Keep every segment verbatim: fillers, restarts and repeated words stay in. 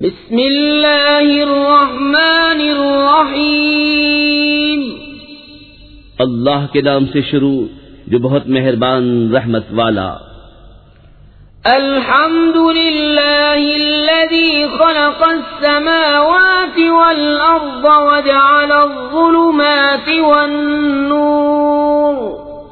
بسم اللہ الرحمن الرحیم، اللہ کے نام سے شروع جو بہت مہربان رحمت والا۔ الحمد للہ الذی خلق السماوات والارض وجعل الظلمات والنور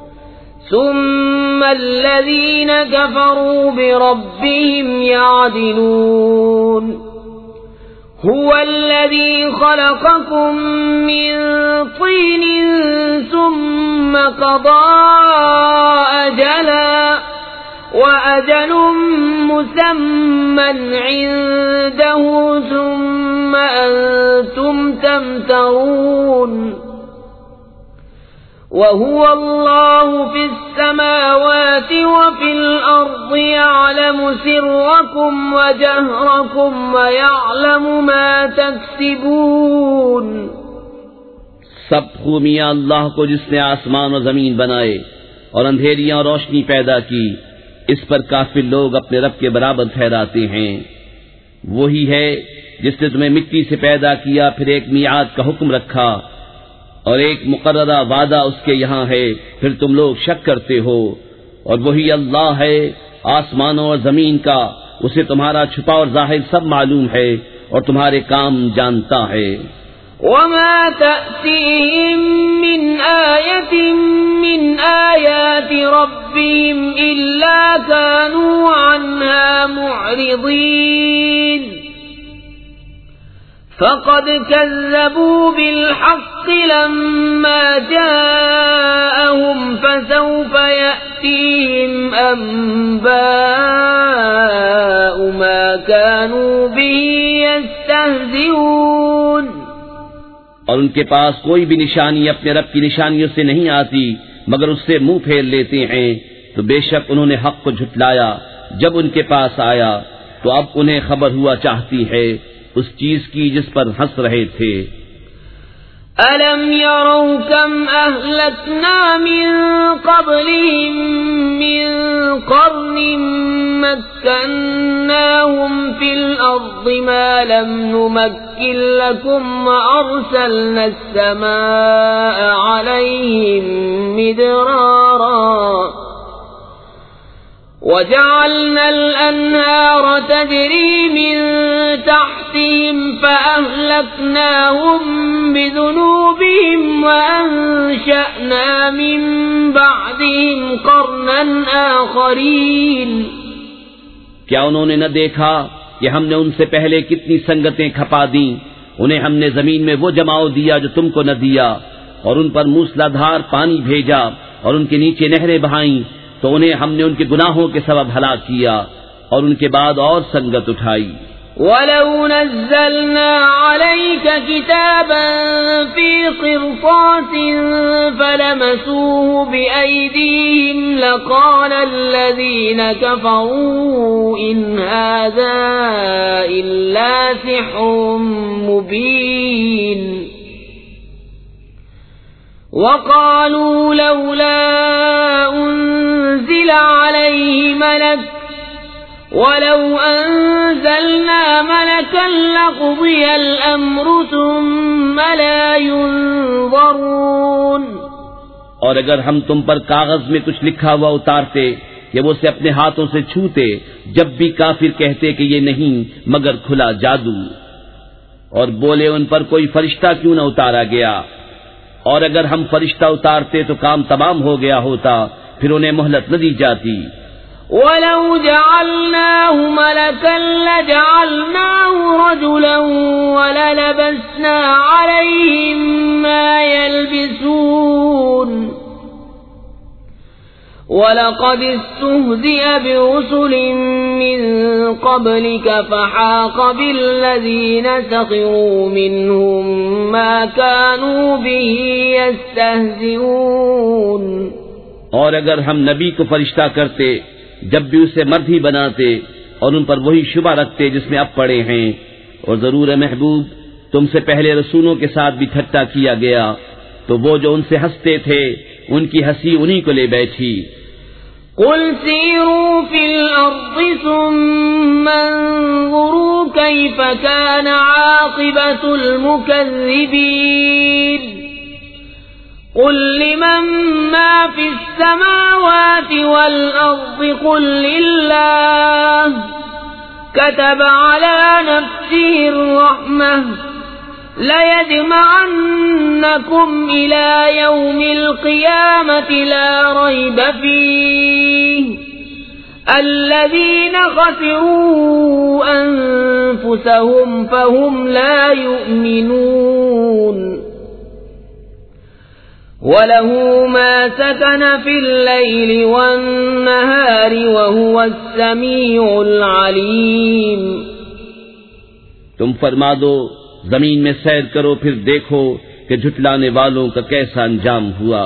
ثم الذین کفروا بربهم یعدلون۔ هو الذي خلقكم من طين ثم قضى أجلا وأجل مسمى عنده ثم أنتم تمترون۔ وهو الله في السماوات وفي الأرض يعلم سركم وجهركم ويعلم ما تكسبون۔ سب خوبیاں اللہ کو جس نے آسمان و زمین بنائے اور اندھیریاں اور روشنی پیدا کی، اس پر کافر لوگ اپنے رب کے برابر ٹھہراتے ہیں۔ وہی ہے جس نے تمہیں مٹی سے پیدا کیا، پھر ایک میعاد کا حکم رکھا اور ایک مقررہ وعدہ اس کے یہاں ہے، پھر تم لوگ شک کرتے ہو۔ اور وہی اللہ ہے آسمانوں اور زمین کا، اسے تمہارا چھپا اور ظاہر سب معلوم ہے اور تمہارے کام جانتا ہے۔ وما تأتيهم من آية من آيات ربهم إلا كانوا عنها معرضين۔ فقد كذبوا بالحق لما جاءهم فسوف يأتيهم أنباء ما كانوا به يستهزئون۔ اور ان کے پاس کوئی بھی نشانی اپنے رب کی نشانیوں سے نہیں آتی مگر اس سے منہ پھیر لیتے ہیں، تو بے شک انہوں نے حق کو جھٹلایا جب ان کے پاس آیا، تو اب انہیں خبر ہوا چاہتی ہے اس چیز کی جس پر ہنس رہے تھے۔ أَلَمْ يَرَوْا كَمْ أَهْلَكْنَا مِنْ قَبْلِهِمْ مِنْ قَرْنٍ مَكَّنَّاهُمْ فِي الْأَرْضِ مَا لَمْ نُمَكِّنْ لَكُمْ وَأَرْسَلْنَا السَّمَاءَ عَلَيْهِمْ مِدْرَارًا وَجَعَلْنَا الْأَنْهَارَ تَجْرِي مِنْ تَحْتِهِمْ فَأَهْلَكْنَاهُمْ بِذُنُوبِهِمْ وَأَنشَأْنَا مِنْ بَعْدِهِمْ قَرْنًا آخَرِينَ۔ کیا انہوں نے نہ دیکھا کہ ہم نے ان سے پہلے کتنی سنگتیں کھپا دیں، انہیں ہم نے زمین میں وہ جماؤ دیا جو تم کو نہ دیا، اور ان پر موسلادھار پانی بھیجا اور ان کے نیچے نہریں بہائیں، تو انہیں ہم نے ان کے گناہوں کے سبب ہلاک کیا اور ان کے بعد اور سنگت اٹھائی۔ وَلَوْ نَزَّلْنَا عَلَيْكَ كِتَابًا فِي قِرْطَاسٍ فَلَمَسُوهُ بِأَيْدِيهِمْ لَقَالَ الَّذِينَ كَفَرُوا إِنْ هَذَا إِلَّا سِحْرٌ مُبِينٌ۔ وَقَالُوا لَوْلَا أُنزِلَ عَلَيْهِ مَلَكٌ وَلَوْ أَنزَلْنَا مَلَكًا لَقُضِيَ الْأَمْرُ ثُمَّ لَا يُنظَرُونَ۔ اور اگر ہم تم پر کاغذ میں کچھ لکھا ہوا اتارتے کہ وہ اسے اپنے ہاتھوں سے چھوتے، جب بھی کافر کہتے کہ یہ نہیں مگر کھلا جادو، اور بولے ان پر کوئی فرشتہ کیوں نہ اتارا گیا، اور اگر ہم فرشتہ اتارتے تو کام تمام ہو گیا ہوتا، پھر انہیں مہلت نہ دی جاتی۔ وَلَوْ جَعَلْنَاهُ مَلَكًا لَجَعَلْنَاهُ رَجُلًا وَلَلَبَسْنَا عَلَيْهِمْ مَا يَلْبِسُونَ۔ وَلَقَدِ اسْتُهْزِئَ بِرُسُلٍ مِّن قَبْلِكَ فَحَاقَ بِالَّذِينَ سَخِرُوا مِنْهُمْ مَا كَانُوا بِهِ يَسْتَهْزِئُونَ۔ اور اگر ہم نبی کو فرشتہ کرتے جب بھی اسے مرد ہی بناتے اور ان پر وہی شبہ رکھتے جس میں اب پڑے ہیں، اور ضرور محبوب تم سے پہلے رسولوں کے ساتھ بھی ٹھٹا کیا گیا، تو وہ جو ان سے ہنستے تھے ان کی ہنسی انہی کو لے بیٹھی۔ قل سیروا فی الارض ثم انظروا كيف كان عاقبة المكذبين قل لمن ما في السماوات والأرض قل لله كتب على نفسه الرحمة ليجمعنكم إلى يوم القيامة لا ريب فيه الذين خسروا أنفسهم فهم لا يؤمنون وله ما سكن في الليل والنهار وهو السميع العليم. تم فرما دو زمین میں سیر کرو پھر دیکھو کہ جھٹلانے والوں کا کیسا انجام ہوا.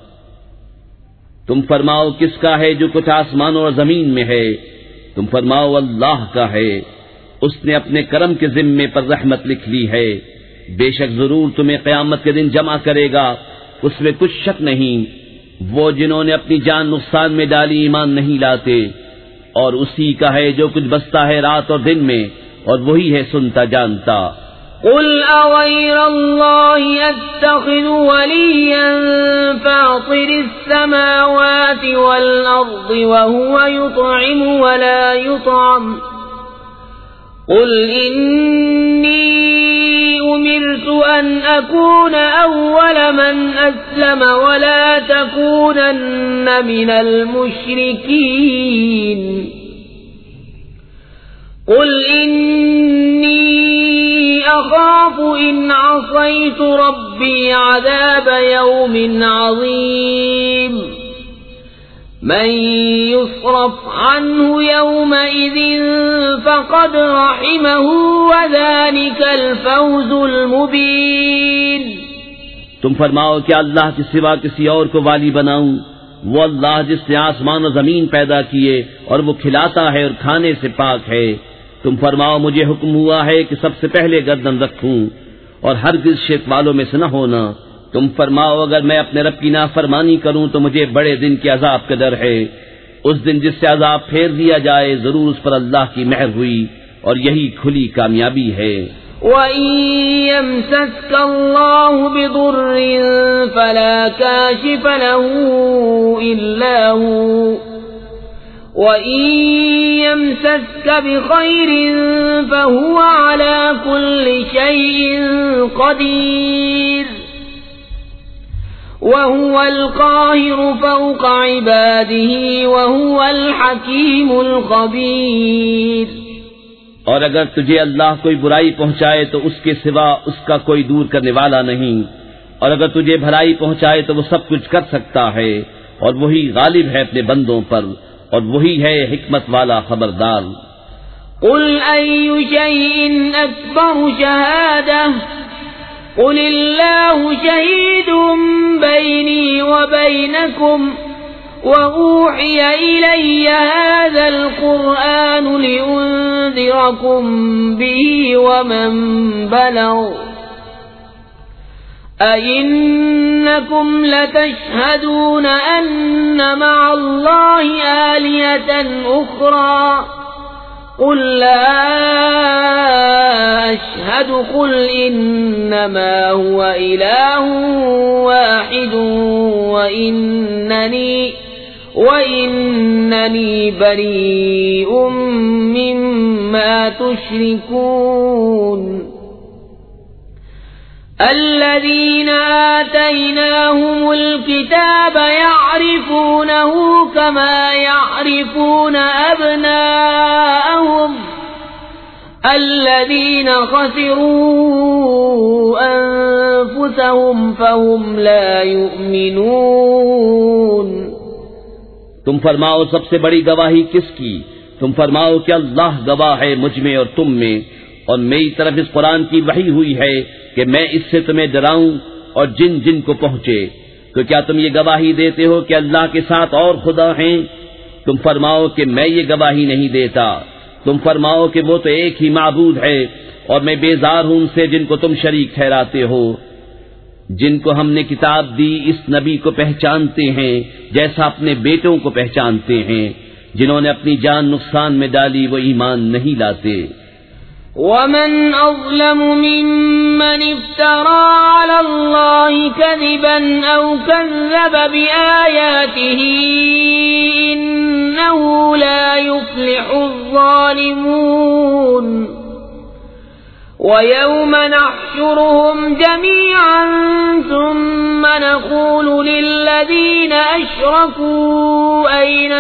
تم فرماؤ کس کا ہے جو کچھ آسمانوں اور زمین میں ہے؟ تم فرماؤ اللہ کا ہے. اس نے اپنے کرم کے ذمے پر رحمت لکھ لی ہے. بے شک ضرور تمہیں قیامت کے دن جمع کرے گا، اس میں کچھ شک نہیں. وہ جنہوں نے اپنی جان نقصان میں ڈالی ایمان نہیں لاتے، اور اسی کا ہے جو کچھ بستا ہے رات اور دن میں، اور وہی ہے سنتا جانتا. قل أغير الله أتخذ وليا فاطر السماوات والأرض وهو يطعم ولا يطعم قل إني أمرت أن أكون أول من أسلم ولا تكونن من المشركين قل إني أخاف إن عصيت ربي عذاب يوم عظيم من يصرف عنه يومئذ فقد رحمه وذلك الفوز المبين. تم فرماؤ کیا اللہ کے سوا کسی اور کو والی بناؤں؟ وہ اللہ جس نے آسمان و زمین پیدا کیے اور وہ کھلاتا ہے اور کھانے سے پاک ہے. تم فرماؤ مجھے حکم ہوا ہے کہ سب سے پہلے گردن رکھوں اور ہرگز شرک والوں میں سے نہ ہونا. تم فرماؤ اگر میں اپنے رب کی نافرمانی کروں تو مجھے بڑے دن کے عذاب کا ڈر ہے. اس دن جس سے عذاب پھیر دیا جائے ضرور اس پر اللہ کی مہر ہوئی اور یہی کھلی کامیابی ہے. وَإِن يَمْسَسْكَ اللَّهُ بِضُرٍّ فَلَا كَاشِفَ لَهُ إِلَّا هُوَ وَإِن يَمْسَسْكَ بِخَيْرٍ فَهُوَ عَلَى كُلِّ شَيْءٍ قَدِيرٌ وَهُوَ الْقَاهِرُ فَوْقَ عِبَادِهِ وَهُوَ الْحَكِيمُ الْخَبِيرُ. اور اگر تجھے اللہ کوئی برائی پہنچائے تو اس کے سوا اس کا کوئی دور کرنے والا نہیں، اور اگر تجھے بھلائی پہنچائے تو وہ سب کچھ کر سکتا ہے، اور وہی غالب ہے اپنے بندوں پر، اور وہی ہے حکمت والا خبردار. قل أي شيء أكبر شهادة قل الله شهيد بيني وبينكم وأوحي إلي هذا القرآن لأنذركم به ومن بلغ أئنكم لتشهدون أن مع الله آلهة أخرى قل لا أشهد قل إنما هو إله واحد وإنني وإنني بريء مما تشركون. الذين آتيناهم الكتاب يعرفونه كما يعرفون أبناءهم الذين خسروا أنفسهم فهم لا يؤمنون. تم فرماؤ سب سے بڑی گواہی کس کی؟ تم فرماؤ کہ اللہ گواہ ہے مجھ میں اور تم میں، اور میری طرف اس قرآن کی وحی ہوئی ہے کہ میں اس سے تمہیں ڈراؤں اور جن جن کو پہنچے. تو کیا تم یہ گواہی دیتے ہو کہ اللہ کے ساتھ اور خدا ہیں؟ تم فرماؤ کہ میں یہ گواہی نہیں دیتا. تم فرماؤ کہ وہ تو ایک ہی معبود ہے اور میں بیزار ہوں ان سے جن کو تم شریک ٹھہراتے ہو. جن کو ہم نے کتاب دی اس نبی کو پہچانتے ہیں جیسا اپنے بیٹوں کو پہچانتے ہیں. جنہوں نے اپنی جان نقصان میں ڈالی وہ ایمان نہیں لاتے. ومن أظلم ممن افترى على الله كذبا أو كذب بآياته إنه لا يفلح الظالمون ويوم نحشرهم جميعا ثم نقول للذين أشركوا أين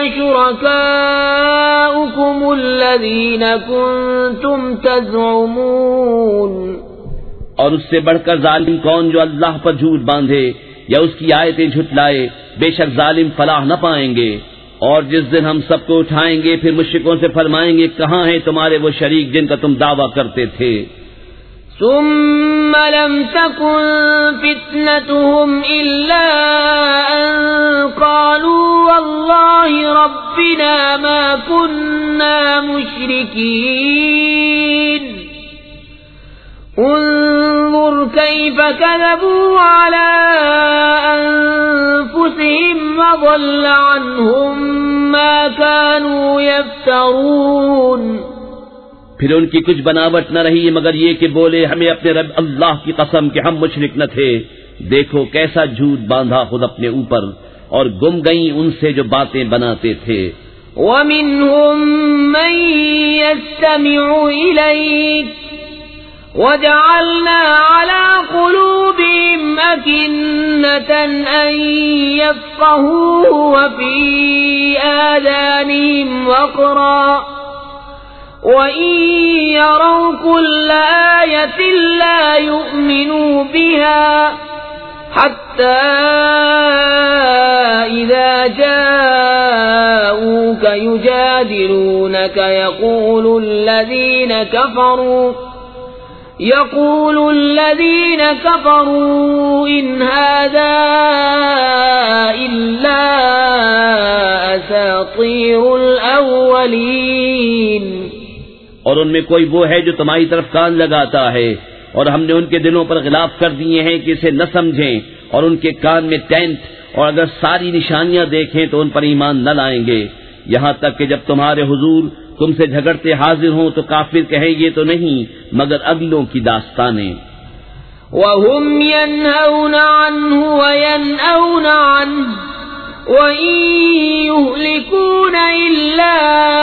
شركاؤكم الذين كنتم تزعمون. اور اس سے بڑھ کر ظالم کون جو اللہ پر جھوٹ باندھے یا اس کی آیتیں جھٹلائے، بے شک ظالم فلاح نہ پائیں گے. اور جس دن ہم سب کو اٹھائیں گے پھر مشرکوں سے فرمائیں گے کہاں ہیں تمہارے وہ شریک جن کا تم دعویٰ کرتے تھے. ثم لم تكن فتنتهم إلا أن قالوا والله ربنا ما كنا مشركين. انظر كيف كذبوا على أنفسهم وضل عنهم ما كانوا يفترون. پھر ان کی کچھ بناوٹ نہ رہی مگر یہ کہ بولے ہمیں اپنے رب اللہ کی قسم کہ ہم مشرک نہ تھے. دیکھو کیسا جھوٹ باندھا خود اپنے اوپر، اور گم گئیں ان سے جو باتیں بناتے تھے. وَمِنْهُمْ مَنْ يَسْتَمِعُ إِلَيْكَ وَجَعَلْنَا عَلَى قُلُوبِهِمْ أَكِنَّةً أَنْ يَفْقَهُوهُ وَفِي آذَانِهِمْ وَقْرًا وَإِنْ يَرَوْا كُلَّ آيَةٍ لَا يُؤْمِنُوا بِهَا حَتَّى إِذَا جَاءُوكَ يُجَادِلُونَكَ يَقُولُ الَّذِينَ كَفَرُوا يَقُولُ الَّذِينَ كَفَرُوا إِنْ هَذَا إِلَّا أَسَاطِيرُ الْأَوَّلِينَ. اور ان میں کوئی وہ ہے جو تمہاری طرف کان لگاتا ہے، اور ہم نے ان کے دلوں پر غلاف کر دیے ہیں کہ اسے نہ سمجھیں، اور ان کے کان میں ٹینٹ، اور اگر ساری نشانیاں دیکھیں تو ان پر ایمان نہ لائیں گے. یہاں تک کہ جب تمہارے حضور تم سے جھگڑتے حاضر ہوں تو کافر کہیں گے تو نہیں مگر اگلوں کی داستانیں. وَهُمْ يَنْهَوْنَ عَنْهُ وَيَنْأَوْنَ عَنْهُ وَإِنْ يُهْلِكُونَ إِلَّا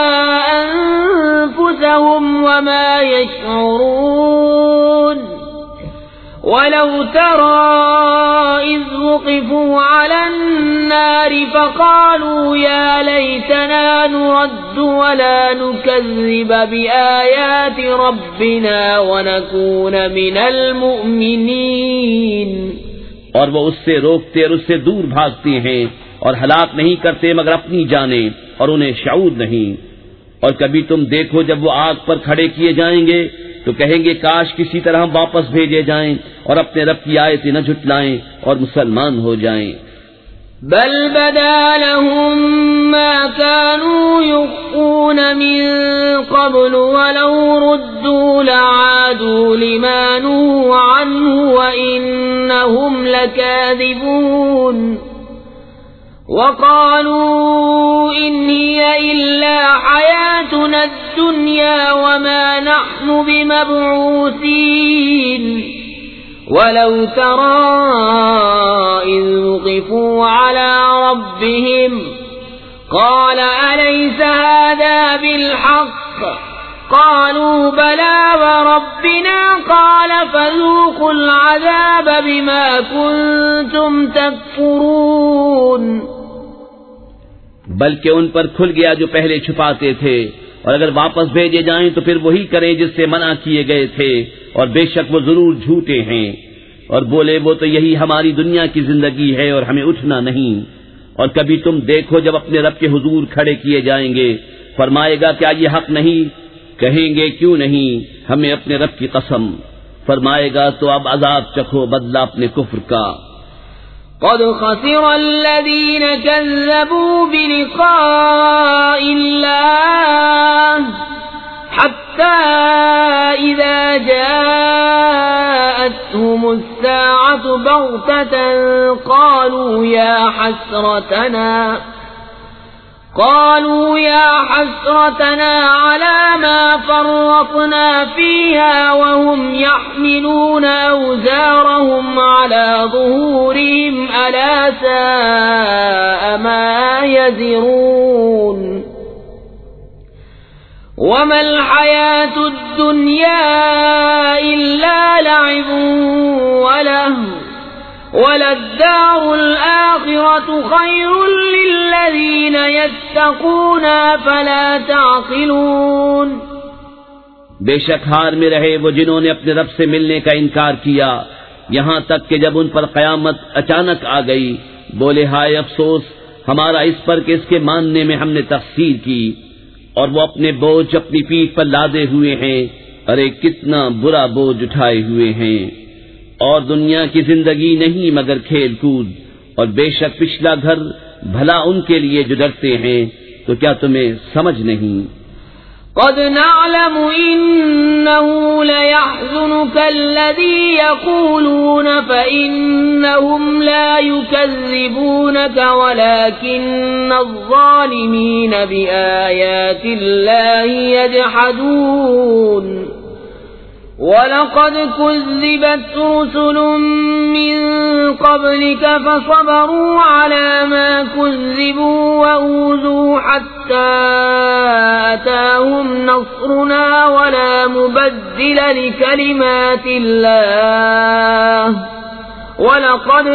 أَنفُسَهُمْ وَمَا يَشْعُرُونَ. وَلَوْ تَرَى إِذْ وُقِفُوا عَلَى النَّارِ فَقَالُوا يَا لَيْتَنَا نُرَدُّ وَلَا نُكَذِّبَ بِآيَاتِ رَبِّنَا وَنَكُونَ مِنَ الْمُؤْمِنِينَ. اور وہ اس سے روکتے اور اس سے دور بھاگتے ہیں اور ہلاک نہیں کرتے مگر اپنی جانیں، اور انہیں شعور نہیں. اور کبھی تم دیکھو جب وہ آگ پر کھڑے کیے جائیں گے تو کہیں گے کاش کسی طرح ہم واپس بھیجے جائیں اور اپنے رب کی آیتیں نہ جھٹلائیں اور مسلمان ہو جائیں. بل بدا لهم ما كانوا يخفون من قبل ولو ردوا لعادوا لما نهوا عنه وإنهم لكاذبون. وقالوا إن هي إلا حياتنا الدنيا وما نحن بمبعوثين. ولو ترى إذ وقفوا على ربهم قال أليس هذا بالحق قالوا بلى وربنا قال فذوقوا العذاب بما كنتم تكفرون. بلکہ ان پر کھل گیا جو پہلے چھپاتے تھے، اور اگر واپس بھیجے جائیں تو پھر وہی کریں جس سے منع کیے گئے تھے، اور بے شک وہ ضرور جھوٹے ہیں. اور بولے وہ تو یہی ہماری دنیا کی زندگی ہے اور ہمیں اٹھنا نہیں. اور کبھی تم دیکھو جب اپنے رب کے حضور کھڑے کیے جائیں گے فرمائے گا کیا یہ حق نہیں؟ کہیں گے کیوں نہیں، ہمیں اپنے رب کی قسم. فرمائے گا تو اب عذاب چکھو بدلہ اپنے کفر کا. قد خسر الذين كذبوا بلقاء الله حتى إذا جاءتهم الساعة بغتة قالوا يا حسرتنا قالوا يا حسرتنا على ما فرطنا فيها وهم يحملون أوزارهم على ظهورهم ألا ساء ما يزرون وما الحياة الدنيا إلا لعب ولهو وَلَلدَّارُ الْآخِرَةُ خَيْرٌ لِّلَّذِينَ يَتَّقُونَ أَفَلَا تَعْقِلُونَ بے شک ہار میں رہے وہ جنہوں نے اپنے رب سے ملنے کا انکار کیا، یہاں تک کہ جب ان پر قیامت اچانک آ گئی بولے ہائے افسوس ہمارا اس پر کہ اس کے ماننے میں ہم نے تقصیر کی، اور وہ اپنے بوجھ اپنی پیٹھ پر لادے ہوئے ہیں، ارے کتنا برا بوجھ اٹھائے ہوئے ہیں۔ اور دنیا کی زندگی نہیں مگر کھیل کود، اور بے شک پچھلا گھر بھلا ان کے لیے جو ڈرتے ہیں، تو کیا تمہیں سمجھ نہیں؟ قد نعلم إنه ليحزنك الذي يقولون فإنهم لا يكذبونك ولكن الظالمين بآيات الله يجحدون وَلَقَدْ كُذِّبَتْ رُسُلٌ مِّن قَبْلِكَ فَصَبَرُوا عَلَى مَا كُذِّبُوا وَأُوذُوا حَتَّى أَتَاهُمْ نَصْرُنَا وَلَا مُبَدِّلَ لِكَلِمَاتِ اللَّهِ وَلَقَدْ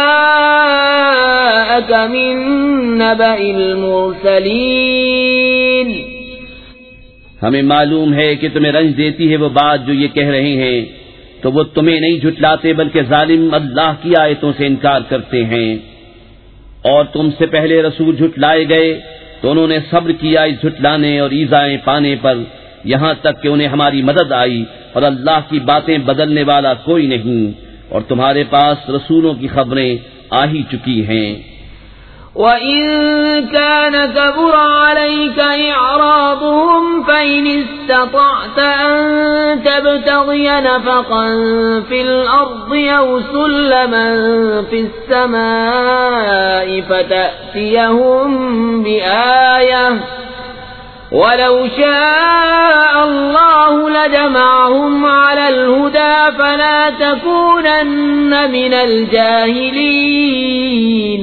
جَاءَكَ مِن نَّبَإِ الْمُرْسَلِينَ۔ ہمیں معلوم ہے کہ تمہیں رنج دیتی ہے وہ بات جو یہ کہہ رہے ہیں، تو وہ تمہیں نہیں جھٹلاتے بلکہ ظالم اللہ کی آیتوں سے انکار کرتے ہیں، اور تم سے پہلے رسول جھٹلائے گئے تو انہوں نے صبر کیا اس جھٹلانے اور ایذائیں پانے پر، یہاں تک کہ انہیں ہماری مدد آئی، اور اللہ کی باتیں بدلنے والا کوئی نہیں، اور تمہارے پاس رسولوں کی خبریں آ ہی چکی ہیں۔ وَإِن كَانَ كَبُرَ عَلَيْكَ إِعْرَاضُهُمْ فَإِنِ اسْتَطَعْتَ أَن تَبْتَغِيَ نَفَقًا فِي الْأَرْضِ أَوْ سُلَّمًا فِي السَّمَاءِ فَتَأْتِيَهُم بِآيَةٍ وَلَوْ شَاءَ اللَّهُ لَجَمَعَهُمْ عَلَى الْهُدَى فَلَا تَكُونَنَّ مِنَ الْجَاهِلِينَ۔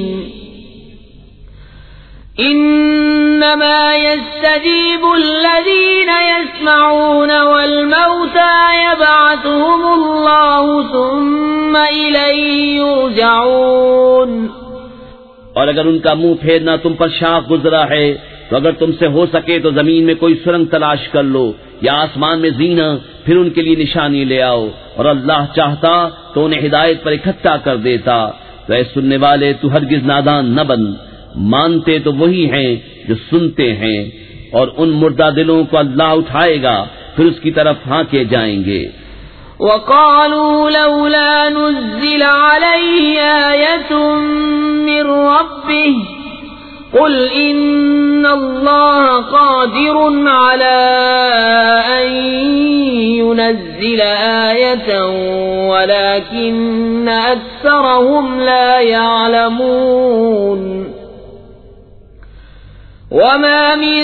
انما يستجيب الذين يسمعون والموتى يبعثهم الله ثم إليه يرجعون۔ اور اگر ان کا منہ پھیرنا تم پر شاق گزرا ہے تو اگر تم سے ہو سکے تو زمین میں کوئی سرنگ تلاش کر لو یا آسمان میں زینہ، پھر ان کے لیے نشانی لے آؤ، اور اللہ چاہتا تو انہیں ہدایت پر اکٹھا کر دیتا۔ تو اے سننے والے تو ہرگز نادان نہ بن، مانتے تو وہی ہیں جو سنتے ہیں، اور ان مردہ دلوں کو اللہ اٹھائے گا پھر اس کی طرف ہانکے جائیں گے۔ وَقَالُوا لَوْلَا نُزِّلَ عَلَيْهِ آيَةٌ مِّن رَّبِّهِ قُلْ إِنَّ اللَّهَ قَادِرٌ عَلَىٰ أَن يُنَزِّلَ آيَةً وَلَٰكِنَّ أَكْثَرَهُمْ لَا يَعْلَمُونَ۔ وَمَا مِن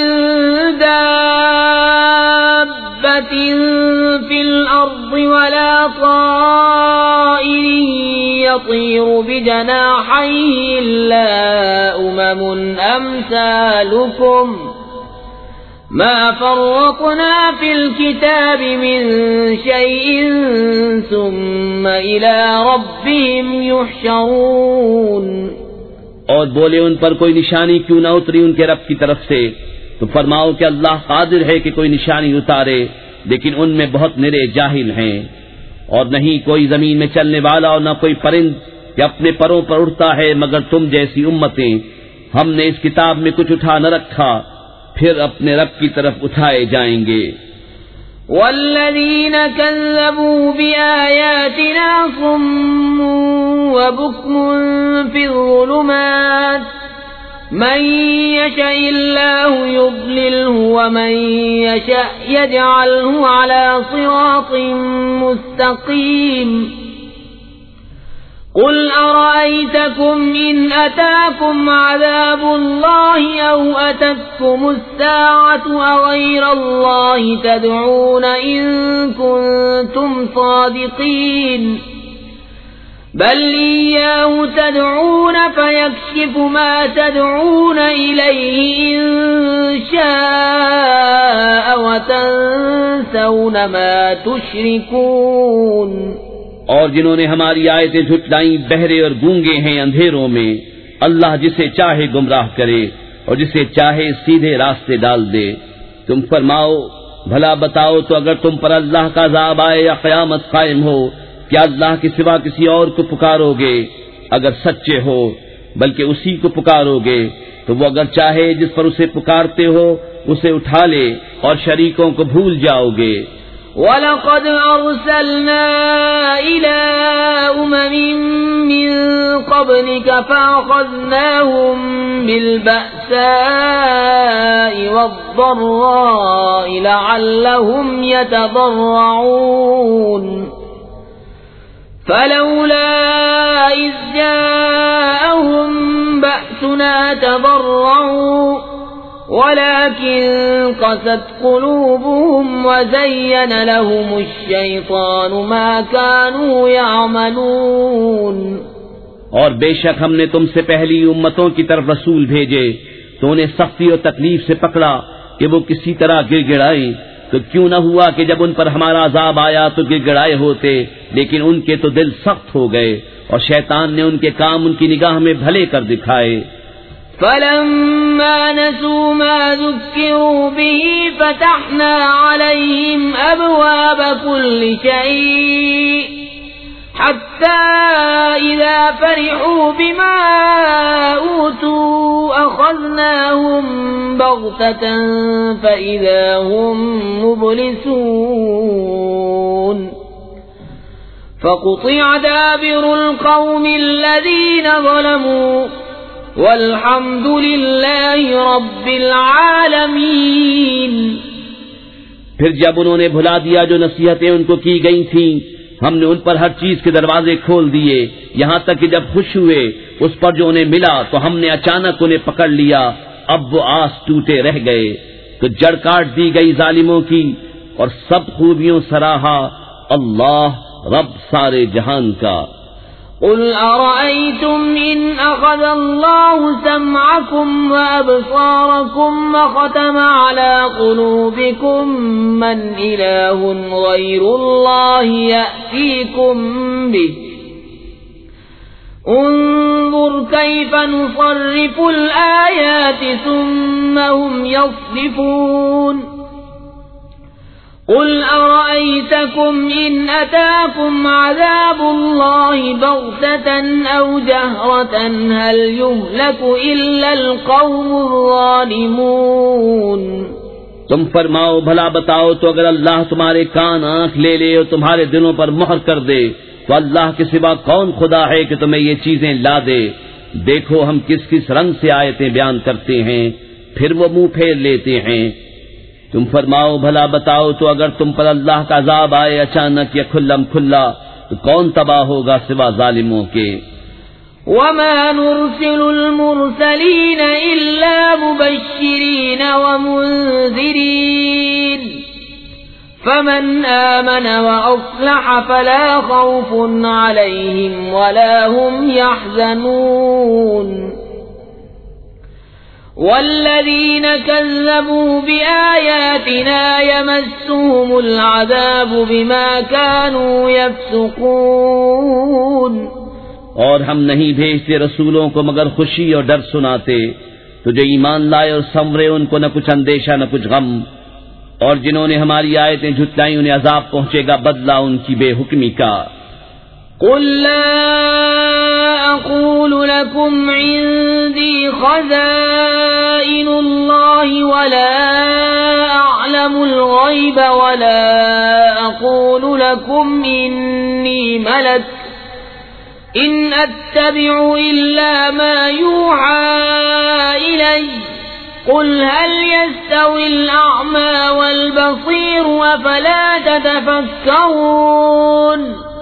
دَابَّةٍ فِي الْأَرْضِ وَلَا طَائِرٍ يَطِيرُ بِجَنَاحَيْهِ إِلَّا أُمَمٌ أَمْثَالُكُمْ مَا فَرَّطْنَا فِي الْكِتَابِ مِن شَيْءٍ ثُمَّ إِلَىٰ رَبِّهِمْ يُحْشَرُونَ۔ اور بولے ان پر کوئی نشانی کیوں نہ اتری ان کے رب کی طرف سے، تو فرماؤ کہ اللہ قادر ہے کہ کوئی نشانی اتارے، لیکن ان میں بہت نرے جاہل ہیں۔ اور نہیں کوئی زمین میں چلنے والا اور نہ کوئی پرند کہ اپنے پروں پر اڑتا ہے مگر تم جیسی امتیں، ہم نے اس کتاب میں کچھ اٹھا نہ رکھا، پھر اپنے رب کی طرف اٹھائے جائیں گے۔ والذین کذبوا بآیاتنا صم وبکم فی الظلمات من یشاء اللہ یضللہ ومن یشاء یجعلہ علی صراط مستقیم۔ قل أرأيتكم إن أتاكم عذاب الله أو أتتكم الساعة أغير الله تدعون إن كنتم صادقين بل إياه تدعون فيكشف ما تدعون إليه إن شاء وتنسون ما تشركون. اور جنہوں نے ہماری آیتیں جھٹلائیں بہرے اور گونگے ہیں اندھیروں میں. اللہ جسے چاہے گمراہ کرے اور جسے چاہے سیدھے راستے ڈال دے. تم فرماؤ بھلا بتاؤ تو اگر تم پر اللہ کا عذاب آئے یا قیامت قائم ہو کیا اللہ کے سوا کسی اور کو پکارو گے؟ اگر سچے ہو بلکہ اسی کو پکارو گے تو وہ اگر چاہے جس پر اسے پکارتے ہو اسے اٹھا لے اور شریکوں کو بھول جاؤ گے. وَلَقَدْ أَرْسَلْنَا إِلَىٰ أُمَمٍ مِّن قَبْلِكَ فَأَخَذْنَاهُم بِالْبَأْسَاءِ وَالضَّرَّاءِ لَعَلَّهُمْ يَتَضَرَّعُونَ فَلَوْلَا إِذْ جَاءَهُم بَأْسُنَا تَضَرَّعُوا ولكن قست قلوبهم وزين لهم الشيطان ما كانوا يعملون. اور بے شک ہم نے تم سے پہلی امتوں کی طرف رسول بھیجے تو انہیں سختی اور تکلیف سے پکڑا کہ وہ کسی طرح گر گڑائیں. تو کیوں نہ ہوا کہ جب ان پر ہمارا عذاب آیا تو گر گڑائے ہوتے، لیکن ان کے تو دل سخت ہو گئے اور شیطان نے ان کے کام ان کی نگاہ میں بھلے کر دکھائے. فَلَمَّا نَسُوا مَا ذُكِّرُوا بِهِ فَتَحْنَا عَلَيْهِمْ أَبْوَابَ كُلِّ شَيْءٍ حَتَّى إِذَا فَرِحُوا بِمَا أُوتُوا أَخَذْنَاهُمْ بَغْتَةً فَإِذَا هُمْ مُبْلِسُونَ. فَقُطِعَ دَابِرُ الْقَوْمِ الَّذِينَ ظَلَمُوا والحمد للہ رب العالمین. پھر جب انہوں نے بھلا دیا جو نصیحتیں ان کو کی گئی تھیں ہم نے ان پر ہر چیز کے دروازے کھول دیے یہاں تک کہ جب خوش ہوئے اس پر جو انہیں ملا تو ہم نے اچانک انہیں پکڑ لیا. اب وہ آس ٹوٹے رہ گئے تو جڑ کاٹ دی گئی ظالموں کی اور سب خوبیوں سراہا اللہ رب سارے جہان کا. قل أرأيتم إن أخذ الله سمعكم وأبصاركم وختم على قلوبكم من إله غير الله يأتيكم به انظر كيف نصرف الآيات ثم هم يصدفون. قل أرأيتكم إن أتاكم عذاب الله بغتة أو جهرة هل يهلك إلا القوم الظالمون. تم فرماؤ بھلا بتاؤ تو اگر اللہ تمہارے کان آنکھ لے لے اور تمہارے دلوں پر مہر کر دے تو اللہ کے سوا کون خدا ہے کہ تمہیں یہ چیزیں لا دے. دیکھو ہم کس کس رنگ سے آیتیں بیان کرتے ہیں پھر وہ منہ پھیر لیتے ہیں. تم فرماؤ بھلا بتاؤ تو اگر تم پر اللہ کا عذاب آئے اچانک یا کھلم کھلا تو کون تباہ ہوگا سوا ظالموں کے. وما نرسل المرسلين إلا مبشرين ومنذرين فمن آمن وأصلح فلا خوف عليهم ولا هم يحزنون. والذين كذبوا بآياتنا يمسهم العذاب بما كانوا يفسقون. اور ہم نہیں بھیجتے رسولوں کو مگر خوشی اور ڈر سناتے تو جو ایمان لائے اور سنورے ان کو نہ کچھ اندیشہ نہ کچھ غم. اور جنہوں نے ہماری آیتیں جھٹلائیں انہیں عذاب پہنچے گا بدلہ ان کی بے حکمی کا. قل لا أقول لكم عندي خزائن الله ولا أعلم الغيب ولا أقول لكم إني ملك إن أتبع إلا ما يوحى إلي قل هل يستوي الأعمى والبصير أفلا تتفكرون.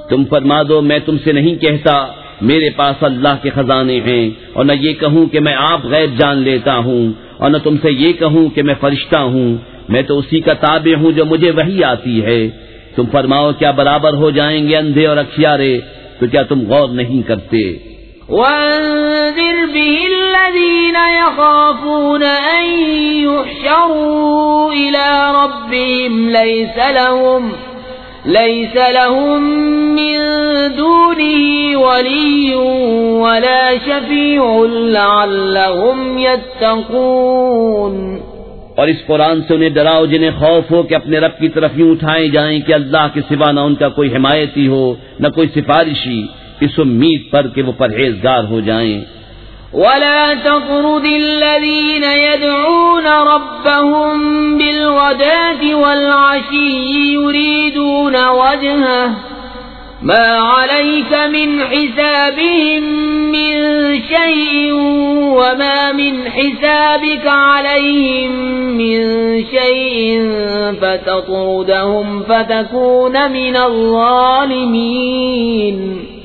تم فرما دو میں تم سے نہیں کہتا میرے پاس اللہ کے خزانے ہیں، اور نہ یہ کہوں کہ میں آپ غیب جان لیتا ہوں، اور نہ تم سے یہ کہوں کہ میں فرشتہ ہوں، میں تو اسی کا تابع ہوں جو مجھے وحی آتی ہے۔ تم فرماؤ کیا برابر ہو جائیں گے اندھے اور اکھیارے؟ تو کیا تم غور نہیں کرتے؟ وَأَنذِرْ بِهِ الَّذِينَ يَخَافُونَ أَن يُحْشَرُوا إِلَى رَبِّهِمْ لَيْسَ لَهُمْ لَيْسَ لَهُم مِّن دُونِهِ وَلِيٌّ وَلَا شَفِيعٌ لَّعَلَّهُمْ يَتَّقُونَ۔ اور اس قرآن سے انہیں ڈراؤ جنہیں خوف ہو کہ اپنے رب کی طرف یوں اٹھائے جائیں کہ اللہ کے سوا نہ ان کا کوئی حمایتی ہو نہ کوئی سفارشی، اس امید پر کہ وہ پرہیزگار ہو جائیں۔ وَلَا تَطْرُدِ الَّذِينَ يَدْعُونَ رَبَّهُم بِالْغَدَاةِ وَالْعَشِيِّ يُرِيدُونَ وَجْهَهُ مَا عَلَيْكَ مِنْ حِسَابِهِم مِّن شَيْءٍ وَمَا مِنْ حِسَابِكَ عَلَيْهِم مِّن شَيْءٍ فَتَطْرُدَهُمْ فَتَكُونَ مِنَ الظَّالِمِينَ۔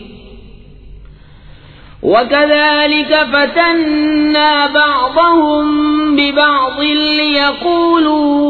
وَكَذَلِكَ فَتَنَّا بَعْضَهُم بِبَعْضٍ لِيَقُولُوا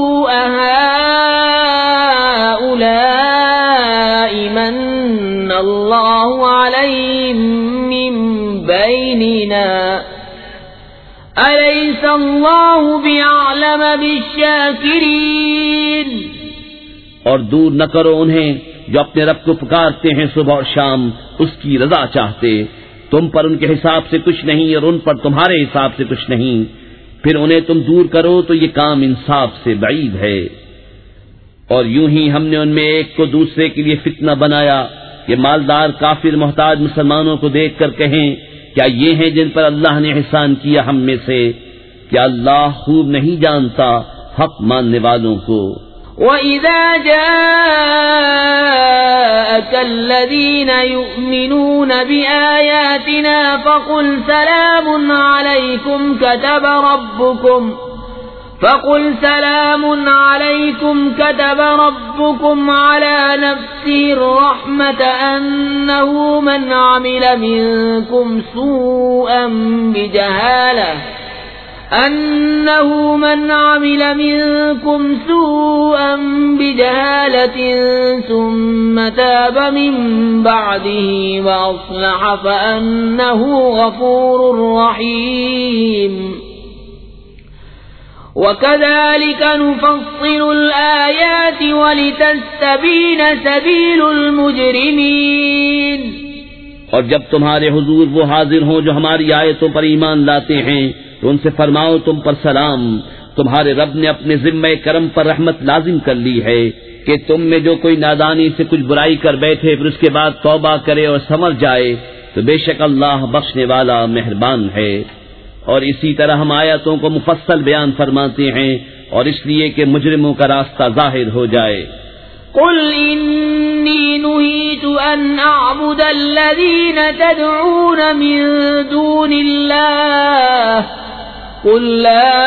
أَهَٰؤُلَاءِ مَنَّ اللَّهُ عَلَيْهِم مِّن بَيْنِنَا أَلَيْسَ اللَّهُ بِأَعْلَمَ بِالشَّاكِرِينَ۔ اور دور نہ کرو انہیں جو اپنے رب کو پکارتے ہیں صبح اور شام اس کی رضا چاہتے، تم پر ان کے حساب سے کچھ نہیں اور ان پر تمہارے حساب سے کچھ نہیں، پھر انہیں تم دور کرو تو یہ کام انصاف سے بعید ہے۔ اور یوں ہی ہم نے ان میں ایک کو دوسرے کے لیے فتنہ بنایا، یہ مالدار کافر محتاج مسلمانوں کو دیکھ کر کہیں کیا یہ ہیں جن پر اللہ نے احسان کیا ہم میں سے؟ کیا اللہ خوب نہیں جانتا حق ماننے والوں کو؟ وَإِذَا جَاءَكَ الَّذِينَ يُؤْمِنُونَ بِآيَاتِنَا فَقُلْ سَلَامٌ عَلَيْكُمْ كَتَبَ رَبُّكُمْ فَقُلْ سَلَامٌ عَلَيْكُمْ كَتَبَ رَبُّكُمْ عَلَى نَفْسِهِ الرَّحْمَةَ أَنَّهُ مَنْ عَمِلَ مِنكُمْ سُوءًا بِجَهَالَةٍ أنه من عمل منكم سوءا بجهالة ثم تاب من بعده وأصلح فأنه غفور رحيم۔ وكذلك نفصل الآيات ولتستبين سبيل المجرمين۔ اور جب تمہارے حضور وہ حاضر ہوں جو ہماری آیتوں پر ایمان لاتے ہیں تو ان سے فرماؤ تم پر سلام، تمہارے رب نے اپنے ذمہ کرم پر رحمت لازم کر لی ہے کہ تم میں جو کوئی نادانی سے کچھ برائی کر بیٹھے پھر اس کے بعد توبہ کرے اور سمجھ جائے تو بے شک اللہ بخشنے والا مہربان ہے۔ اور اسی طرح ہم آیتوں کو مفصل بیان فرماتے ہیں اور اس لیے کہ مجرموں کا راستہ ظاہر ہو جائے۔ قل إني نهيت أن أعبد الذين تدعون من دون الله قل لا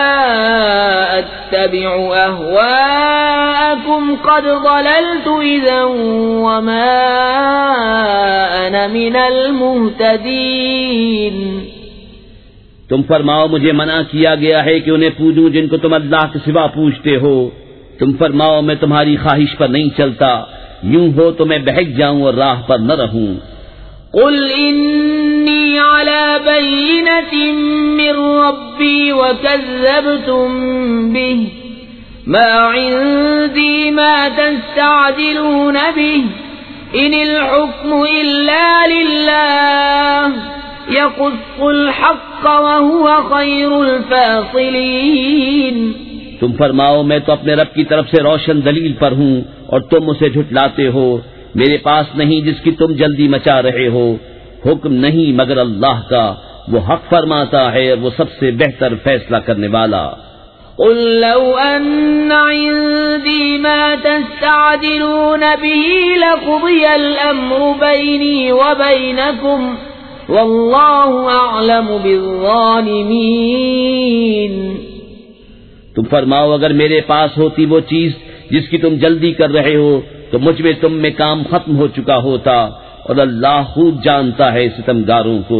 أتبع أهواءكم قد ضللت إذا وما أنا من المهتدين۔ تم فرماؤ مجھے منع کیا گیا ہے کہ انہیں پوجوں جن کو تم اللہ کے سوا پوجتے ہو۔ تم فرماؤ میں تمہاری خواہش پر نہیں چلتا، یوں ہو تو میں بہک جاؤں اور راہ پر نہ رہوں۔ قل انی علی بینۃ من ربی وکذبتم به ما عندی ما تستعجلون به ان الحکم الا للہ یقص الحق وهو خیر الفاصلین۔ تم فرماؤ میں تو اپنے رب کی طرف سے روشن دلیل پر ہوں اور تم اسے جھٹلاتے ہو، میرے پاس نہیں جس کی تم جلدی مچا رہے ہو، حکم نہیں مگر اللہ کا، وہ حق فرماتا ہے اور وہ سب سے بہتر فیصلہ کرنے والا۔ قل لو ان عندي ما تستعجلون به لقضي الامر بيني وبينكم والله اعلم بالظالمين۔ تم فرماؤ اگر میرے پاس ہوتی وہ چیز جس کی تم جلدی کر رہے ہو تو مجھ میں تم میں کام ختم ہو چکا ہوتا، اور اللہ خوب جانتا ہے ستمگاروں کو۔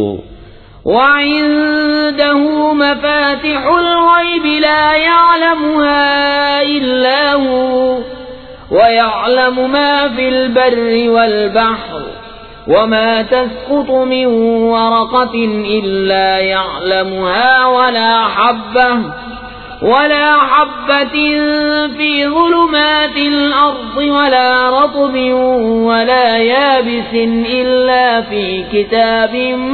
وعنده مفاتح الغيب لا يعلمها إلا هو ويعلم ما في البر والبحر وما تسقط من ورقة إلا يعلمها ولا حبة ولا حبة في ظلمات الأرض ولا رطب ولا يابس إلا في كتاب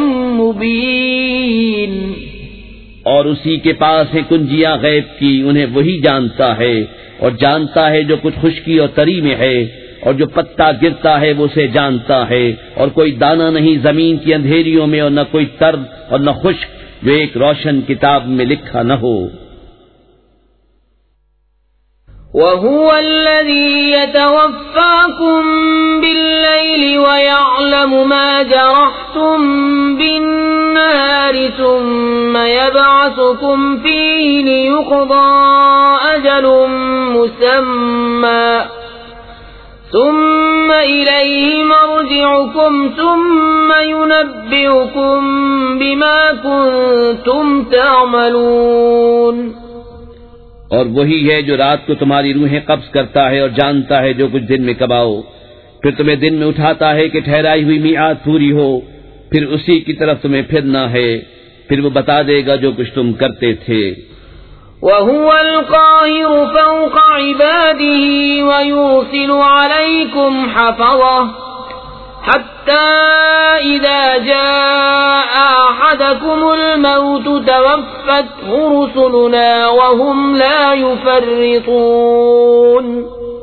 مبين۔ اور اسی کے پاس ہے کنجیاں غیب کی، انہیں وہی جانتا ہے، اور جانتا ہے جو کچھ خشکی اور تری میں ہے، اور جو پتا گرتا ہے وہ اسے جانتا ہے، اور کوئی دانہ نہیں زمین کی اندھیریوں میں، اور نہ کوئی تر اور نہ خشک جو ایک روشن کتاب میں لکھا نہ ہو۔ وَهُوَ الَّذِي يَتَوَفَّاكُم بِاللَّيْلِ وَيَعْلَمُ مَا جَرَحْتُم بِالنَّهَارِ ثُمَّ يَبْعَثُكُمْ فِيهِ لِيُقْضَىٰ أَجَلٌ مُّسَمًّى ثُمَّ إِلَيْهِ مَرْجِعُكُمْ ثُمَّ يُنَبِّئُكُم بِمَا كُنتُمْ تَعْمَلُونَ۔ اور وہی ہے جو رات کو تمہاری روحیں قبض کرتا ہے اور جانتا ہے جو کچھ دن میں کماؤ، پھر تمہیں دن میں اٹھاتا ہے کہ ٹھہرائی ہوئی میعاد پوری ہو، پھر اسی کی طرف تمہیں پھرنا ہے، پھر وہ بتا دے گا جو کچھ تم کرتے تھے۔ وَهُوَ الْقَاهِرُ فَوْقَ عِبَادِهِ وَيُرْسِلُ عَلَيْكُمْ حَفَظَةً حَتَّى إِذَا جَاءَ أَحَدَكُمُ الْمَوْتُ تَوَفَّتْهُ رُسُلُنَا وَهُمْ لَا يُفَرِّطُونَ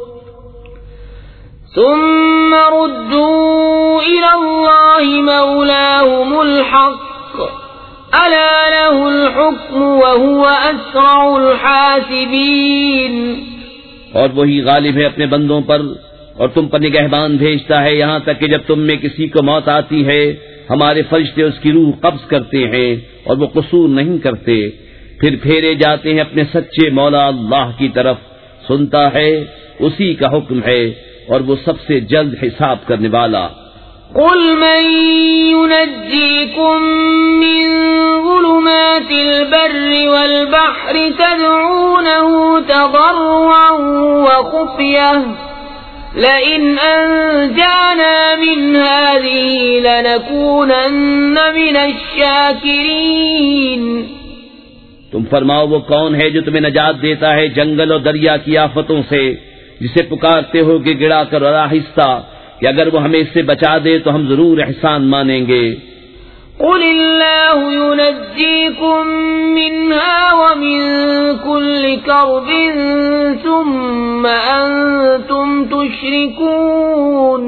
ثُمَّ رُدُّوا إِلَى اللَّهِ مَوْلَاهُمُ الْحَقِّ أَلَا لَهُ الْحُكْمُ وَهُوَ أَسْرَعُ الْحَاسِبِينَ۔ اور وہی غالب ہے اپنے بندوں پر، اور تم پر نگہبان بھیجتا ہے، یہاں تک کہ جب تم میں کسی کو موت آتی ہے ہمارے فرشتے اس کی روح قبض کرتے ہیں اور وہ قصور نہیں کرتے، پھر پھیرے جاتے ہیں اپنے سچے مولا اللہ کی طرف، سنتا ہے اسی کا حکم ہے اور وہ سب سے جلد حساب کرنے والا۔ قُلْ مَن يُنَجِّيكُم مِّن ظُلُمَاتِ الْبَرِّ وَالْبَحْرِ تَدْعُونَهُ تَضَرُّعًا وَخُفْيَةً لَئِنْ أَنْجَانَا مِنْ هَٰذِهِ لَنَكُونَنَّ مِنَ الشَّاكِرِينَ۔ تم فرماؤ وہ کون ہے جو تمہیں نجات دیتا ہے جنگل اور دریا کی آفتوں سے، جسے پکارتے ہو کہ گڑا کر اور آہستہ، کہ اگر وہ ہمیں اس سے بچا دے تو ہم ضرور احسان مانیں گے۔ قُلِ اللَّهُ يُنَجِّيكُم مِّنْهَا وَمِن كُلِّ كَرْبٍ ثُمَّ أَنتُمْ تُشْرِكُونَ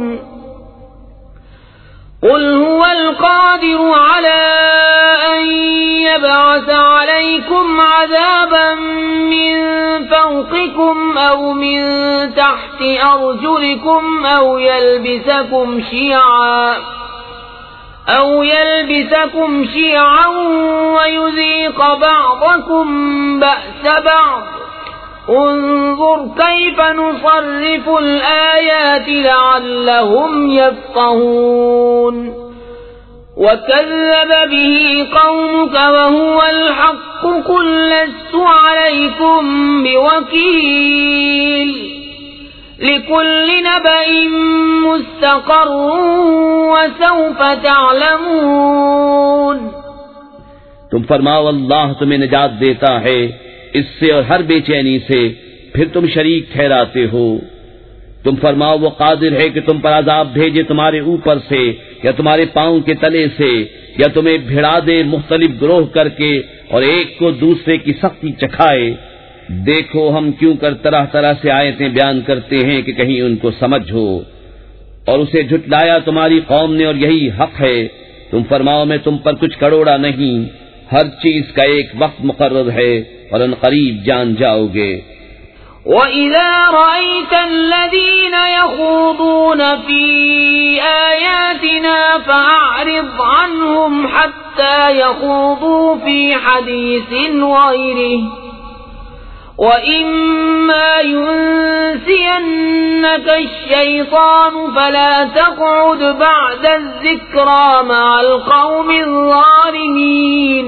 قُلْ هُوَ الْقَادِرُ عَلَىٰ أَن يَبْعَثَ عَلَيْكُمْ عَذَابًا مِّن فَوْقِكُمْ أَوْ مِن تَحْتِ أَرْجُلِكُمْ أَوْ يَلْبِسَكُمْ شِيَعًا أَوْ يَلْبِسَكُمْ شِيَعًا وَيُذِيقَ بَعْضَكُمْ بَأْسَ بَعْضٍ انظُرْ كَيْفَ نُصَرِّفُ الْآيَاتِ لَعَلَّهُمْ يَفْقَهُونَ وَكَذَّبَ بِهِ قَوْمُكَ وَهُوَ الْحَقُّ قُل لَّسْتُ عَلَيْكُمْ بِوَكِيلٍ لِكُلِّ نَبَإٍ مُّسْتَقَرٌّ وَسَوْفَ تَعْلَمُونَ۔ تم فرماؤ اللہ تمہیں نجات دیتا ہے اس سے اور ہر بے چینی سے، پھر تم شریک ٹھہراتے ہو۔ تم فرماؤ وہ قادر ہے کہ تم پر عذاب بھیجے تمہارے اوپر سے یا تمہارے پاؤں کے تلے سے، یا تمہیں بھڑا دے مختلف گروہ کر کے اور ایک کو دوسرے کی سختی چکھائے۔ دیکھو ہم کیوں کر طرح طرح سے آیتیں بیان کرتے ہیں کہ کہیں ان کو سمجھ ہو، اور اسے جھٹلایا تمہاری قوم نے اور یہی حق ہے۔ تم فرماؤ میں تم پر کچھ کروڑا نہیں، ہر چیز کا ایک وقت مقرر ہے اور ان قریب جان جاؤ گے۔ وَإِذَا رَأَيْتَ الَّذِينَ يَخُوضُونَ فِي آيَاتِنَا فَأَعْرِضْ عَنْهُمْ حَتَّى يَخُوضُوا فِي حَدِيثٍ غَيْرِهِ وَإِمَّا يُنسِيَنَّكَ لك الشيطان فلا تقعد بعد الذكرى مع القوم الظالمين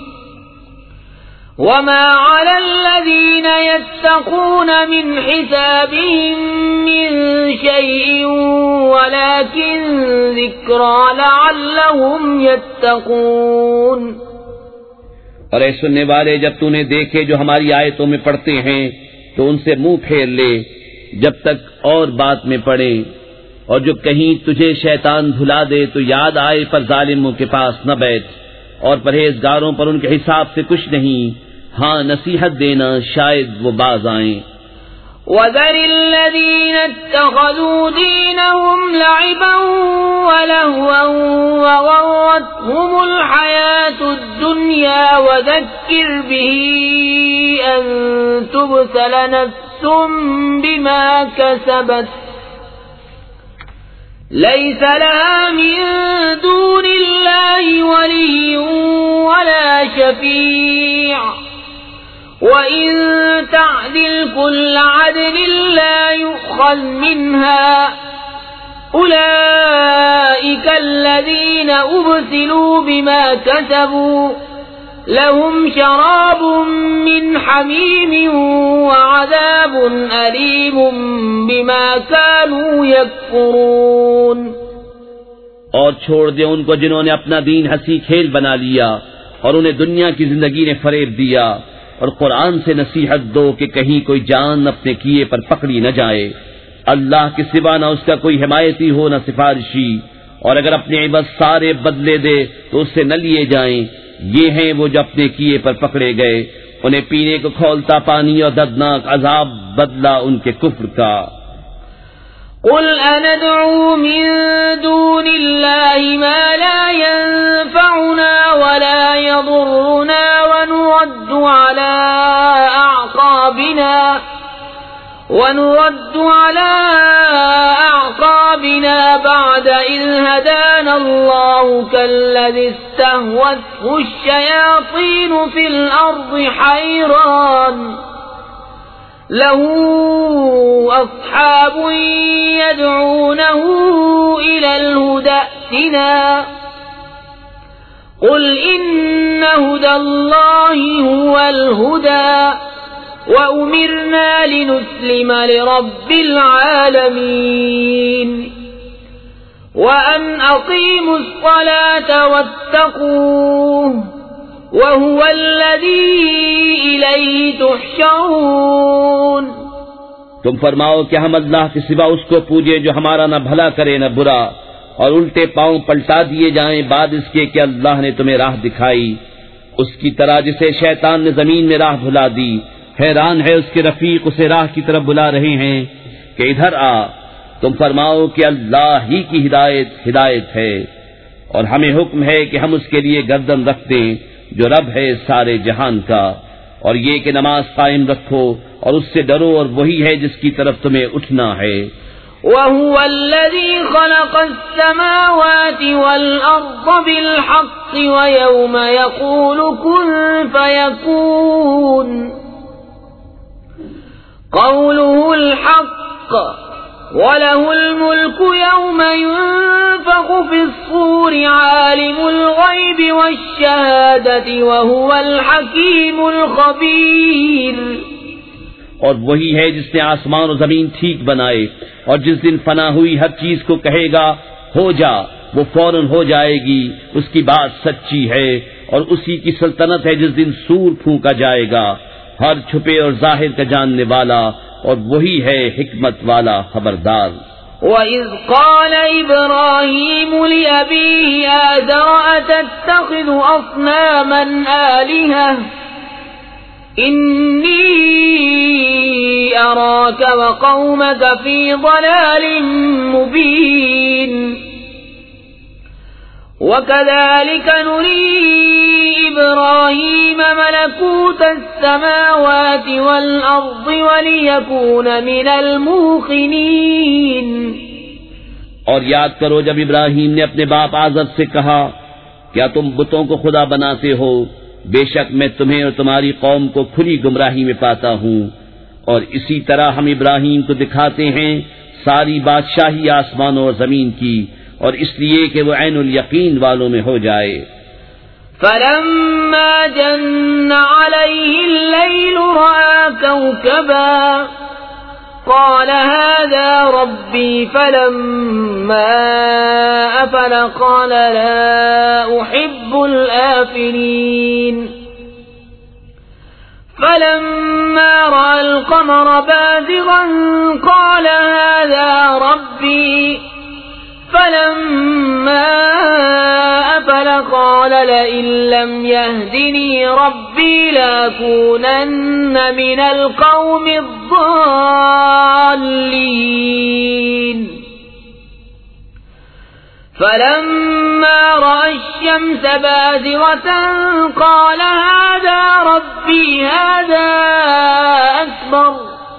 وما على الذين يتقون من حسابهم من شيء ولكن ذكرى لعلهم يتقون۔ اور اے سننے والے، جب تو نے دیکھے جو ہماری آیتوں میں پڑھتے ہیں تو ان سے منہ پھیر لے جب تک اور بات میں پڑے، اور جو کہیں تجھے شیطان بھلا دے تو یاد آئے پر ظالموں کے پاس نہ بیٹھ، اور پرہیزگاروں پر ان کے حساب سے کچھ نہیں، ہاں نصیحت دینا شاید وہ باز آئیں۔ وَذَرِ الَّذِينَ اتَّخَذُوا دِينَهُمْ لَعِبًا وَلَهْوًا وَغَرَّتْهُمُ الْحَيَاةُ الدُّنْيَا وَذَكِّرْ بِهِ أَن تُبْسَلَ نَفْسٌ بِمَا كَسَبَتْ لَيْسَ لَهَا مِن دُونِ اللَّهِ وَلِيٌّ وَلَا شَفِيعٌ وَإِن تَعْدِلْ كُلَّ عَدْلٍ لَّا يُؤْخَذْ مِنْهَا أُولَئِكَ الَّذِينَ أُبْسِلُوا بِمَا كَسَبُوا لَهُمْ شَرَابٌ مِّنْ حَمِيمٍ وَعَذَابٌ أَلِيمٌ بِمَا كَانُوا يَكْفُرُونَ۔ اور چھوڑ دے ان کو جنہوں نے اپنا دین ہنسی کھیل بنا لیا اور انہیں دنیا کی زندگی نے فریب دیا، اور قرآن سے نصیحت دو کہ کہیں کوئی جان اپنے کیے پر پکڑی نہ جائے، اللہ کے سوا نہ اس کا کوئی حمایتی ہو نہ سفارشی، اور اگر اپنے عوض سارے بدلے دے تو اس سے نہ لیے جائیں۔ یہ ہیں وہ جو اپنے کیے پر پکڑے گئے، انہیں پینے کو کھولتا پانی اور دردناک عذاب بدلہ ان کے کفر کا۔ قل أندعو من دون الله ما لا ينفعنا ولا يضرنا ونرد على أعقابنا ونرد على أعقابنا بعد إذ هدانا الله كالذي استهوته الشياطين في الأرض حيران له أصحاب يدعونه إلى الهدى ائتنا قل إن هدى الله هو الهدى وأمرنا لنسلم لرب العالمين وأن أقيموا الصلاة واتقوه وَهُوَ الَّذِي إِلَيْهِ تُحْشَرُونَ۔ تم فرماؤ کہ ہم اللہ کے سوا اس کو پوجے جو ہمارا نہ بھلا کرے نہ برا، اور الٹے پاؤں پلٹا دیے جائیں بعد اس کے کہ اللہ نے تمہیں راہ دکھائی، اس کی طرح جسے شیطان نے زمین میں راہ بھلا دی، حیران ہے اس کے رفیق اسے راہ کی طرف بلا رہے ہیں کہ ادھر آ۔ تم فرماؤ کہ اللہ ہی کی ہدایت ہدایت ہے، اور ہمیں حکم ہے کہ ہم اس کے لیے گردن رکھ دیں جو رب ہے سارے جہان کا، اور یہ کہ نماز قائم رکھو اور اس سے ڈرو، اور وہی ہے جس کی طرف تمہیں اٹھنا ہے۔ وَهُوَ الَّذِي خَلَقَ السَّمَاوَاتِ وَالْأَرْضَ بِالْحَقِّ وَيَوْمَ يَقُولُ كُن فَيَكُونُ قَوْلُهُ الْحَقُّ وَلَهُ الْمُلْكُ يَوْمَ يُنفَخُ فِي الصُّورِ عَالِمُ الْغَيْبِ وَالشَّهَادَةِ وَهُوَ الْحَكِيمُ الْخَبِيرُ۔ اور وہی ہے جس نے آسمان و زمین ٹھیک بنائے، اور جس دن فنا ہوئی ہر چیز کو کہے گا ہو جا، وہ فوراً ہو جائے گی، اس کی بات سچی ہے، اور اسی کی سلطنت ہے جس دن سور پھونکا جائے گا، ہر چھپے اور ظاہر کا جاننے والا، اور وہی ہے حکمت والا خبردار۔ وَإِذْ قَالَ إِبْرَاهِيمُ لِأَبِيهِ آزَرَ أَتَتَّخِذُ أَصْنَامًا آلِهَةً إِنِّي أَرَاكَ وَقَوْمَكَ فِي ضَلَالٍ مُبِينٍ وَكَذَلِكَ نُرِي إِبْرَاهِيمَ مَلَكُوتَ السَّمَاوَاتِ وَالْأَرْضِ وَلِيَكُونَ مِنَ الْمُوقِنِينَ۔ اور یاد کرو جب ابراہیم نے اپنے باپ آزر سے کہا کیا تم بتوں کو خدا بناتے ہو، بے شک میں تمہیں اور تمہاری قوم کو کھلی گمراہی میں پاتا ہوں۔ اور اسی طرح ہم ابراہیم کو دکھاتے ہیں ساری بادشاہی آسمانوں اور زمین کی، اور اس لیے کہ وہ عین الیقین والوں میں ہو جائے۔ فلما جن عليه الليل رأى كوكبا قال هذا ربي فلما أفل قال لا أحب الآفلين فلما رأى القمر بازغا قال هذا ربي فلما أفل قال لئن لم يهدني ربي لأكونن من القوم الضالين فلما رأى الشمس بازغة قال هذا ربي هذا أكبر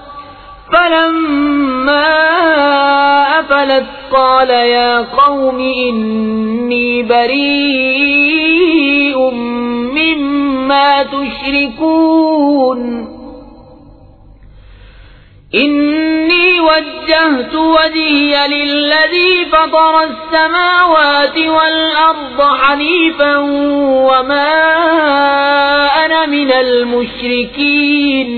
فلما أفلت قال يا قوم إني بريء مما تشركون إني وجهت وجهي للذي فطر السماوات والأرض حنيفا وما أنا من المشركين۔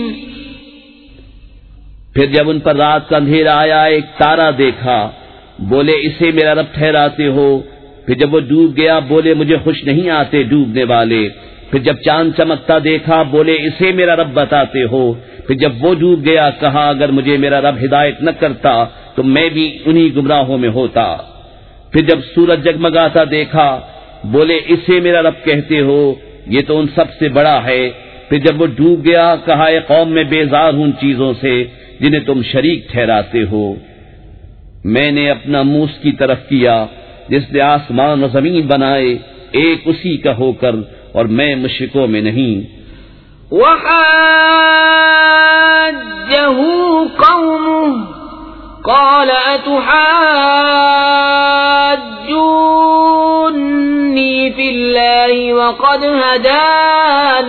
پھر جب ان پر رات کا اندھیرا آیا ایک تارا دیکھا، بولے اسے میرا رب ٹھہراتے ہو۔ پھر جب وہ ڈوب گیا بولے مجھے خوش نہیں آتے ڈوبنے والے۔ پھر جب چاند چمکتا دیکھا بولے اسے میرا رب بتاتے ہو۔ پھر جب وہ ڈوب گیا کہا اگر مجھے میرا رب ہدایت نہ کرتا تو میں بھی انہی گمراہوں میں ہوتا۔ پھر جب سورج جگمگاتا دیکھا بولے اسے میرا رب کہتے ہو، یہ تو ان سب سے بڑا ہے۔ پھر جب وہ ڈوب گیا کہا اے قوم میں بیزار ہوں ان چیزوں سے جنہیں تم شریک ٹھہراتے ہو۔ میں نے اپنا منہ اس کی طرف کیا جس نے آسمان و زمین بنائے ایک اسی کا ہو کر، اور میں مشرکوں میں نہیں۔ وحاجه قومه قال أتحاجوني في الله وقد هدان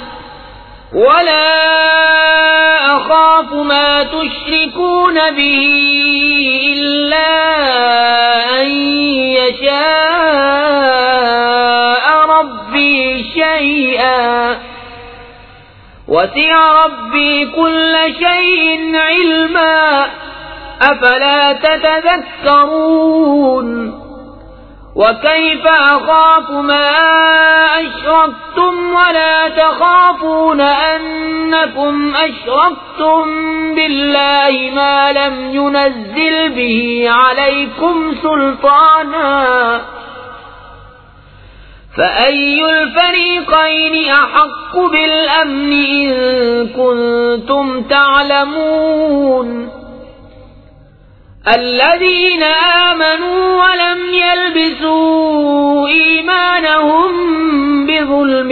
ولا أخاف ما تشركون به إلا أن يشاء ربي شيئا وسع ربي كل شيء علما أفلا تتذكرون وكيف أخاف ما أشركتم ولا تخافون أنكم أشركتم بالله ما لم ينزل به عليكم سلطانا فأي الفريقين أحق بالأمن إن كنتم تعلمون الذين آمنوا ولم يلبسوا إيمانهم بظلم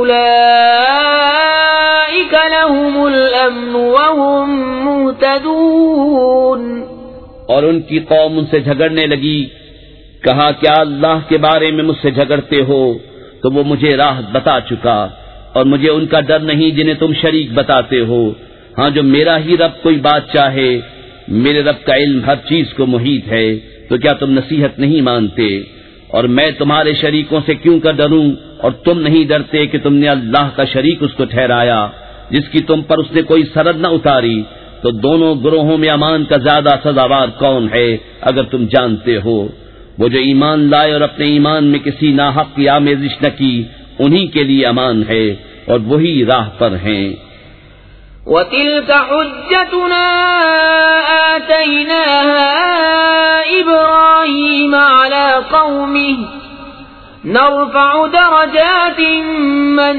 أولئك لهم الأمن وهم مهتدون۔ اور ان کی قوم ان سے جھگڑنے لگی، کہا کیا اللہ کے بارے میں مجھ سے جھگڑتے ہو؟ تو وہ مجھے راہ بتا چکا، اور مجھے ان کا ڈر نہیں جنہیں تم شریک بتاتے ہو۔ ہاں جو میرا ہی رب کوئی بات چاہے، میرے رب کا علم ہر چیز کو محیط ہے، تو کیا تم نصیحت نہیں مانتے؟ اور میں تمہارے شریکوں سے کیوں کر ڈروں، اور تم نہیں ڈرتے کہ تم نے اللہ کا شریک اس کو ٹھہرایا جس کی تم پر اس نے کوئی سرحد نہ اتاری۔ تو دونوں گروہوں میں امان کا زیادہ سزاوار کون ہے اگر تم جانتے ہو؟ وہ جو ایمان لائے اور اپنے ایمان میں کسی ناحق کی آمیزش نہ کی، انہی کے لیے امان ہے اور وہی راہ پر ہیں۔ وَتِلْكَ حُجَّتُنَا آتَيْنَاهَا إِبْرَاهِيمَ عَلَى قَوْمِهِ نَرْفَعُ دَرَجَاتٍ مَّن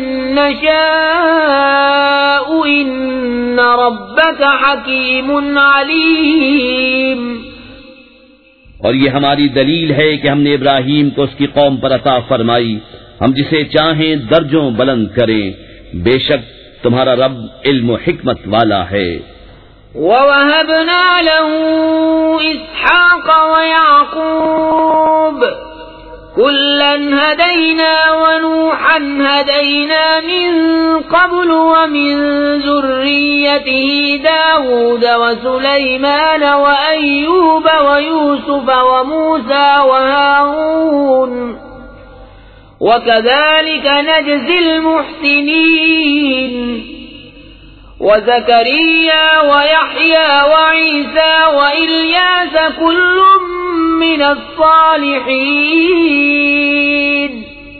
نَّشَاءُ إِنَّ رَبَّكَ حَكِيمٌ عَلِيمٌ۔ اور یہ ہماری دلیل ہے کہ ہم نے ابراہیم کو اس کی قوم پر عطا فرمائی، ہم جسے چاہیں درجوں بلند کریں، بے شک تمہارا رب علم و حکمت والا ہے۔ وَوَهَبْنَا لَهُ إِسْحَاقَ وَيَعْقُوبَ كلا هدينا ونوحا هدينا من قبل ومن ذريته داود وسليمان وأيوب ويوسف وموسى وهارون وكذلك نجزي المحسنين وزكريا ويحيى وعيسى وإلياس كل من الصالحين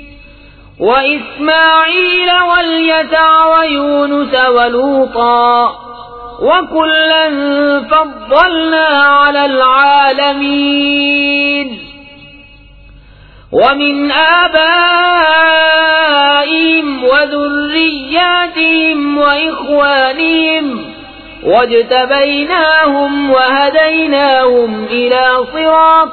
وإسماعيل واليسع ويونس ولوطا وكلا فضلنا على العالمين ومن آبائهم وذرياتهم وإخوانهم واجتبيناهم وهديناهم إلى صراط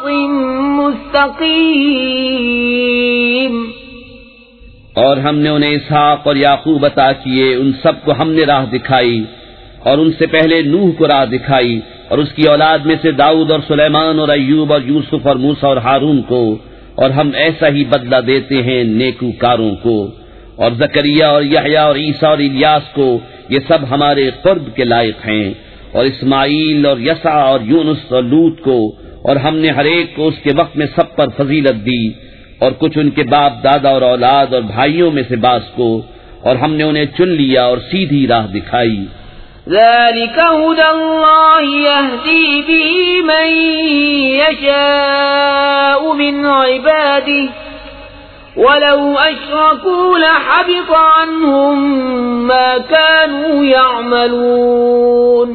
مستقيم. اور ہم نے انہیں اسحاق اور یعقوب عطا کیے، ان سب کو ہم نے راہ دکھائی، اور ان سے پہلے نوح کو راہ دکھائی، اور اس کی اولاد میں سے داؤد اور سلیمان اور ایوب اور یوسف اور موسیٰ اور ہارون کو، اور ہم ایسا ہی بدلہ دیتے ہیں نیکوکاروں کو. اور زکریا اور یحییٰ اور عیسیٰ اور الیاس کو، یہ سب ہمارے قرب کے لائق ہیں. اور اسماعیل اور یسع اور یونس اور لوط کو، اور ہم نے ہر ایک کو اس کے وقت میں سب پر فضیلت دی، اور کچھ ان کے باپ دادا اور اولاد اور بھائیوں میں سے بعض کو، اور ہم نے انہیں چن لیا اور سیدھی راہ دکھائی. ذلك هدى الله يهدي به من يشاء من عباده ولو أشركوا لحبط عنهم ما كانوا يعملون.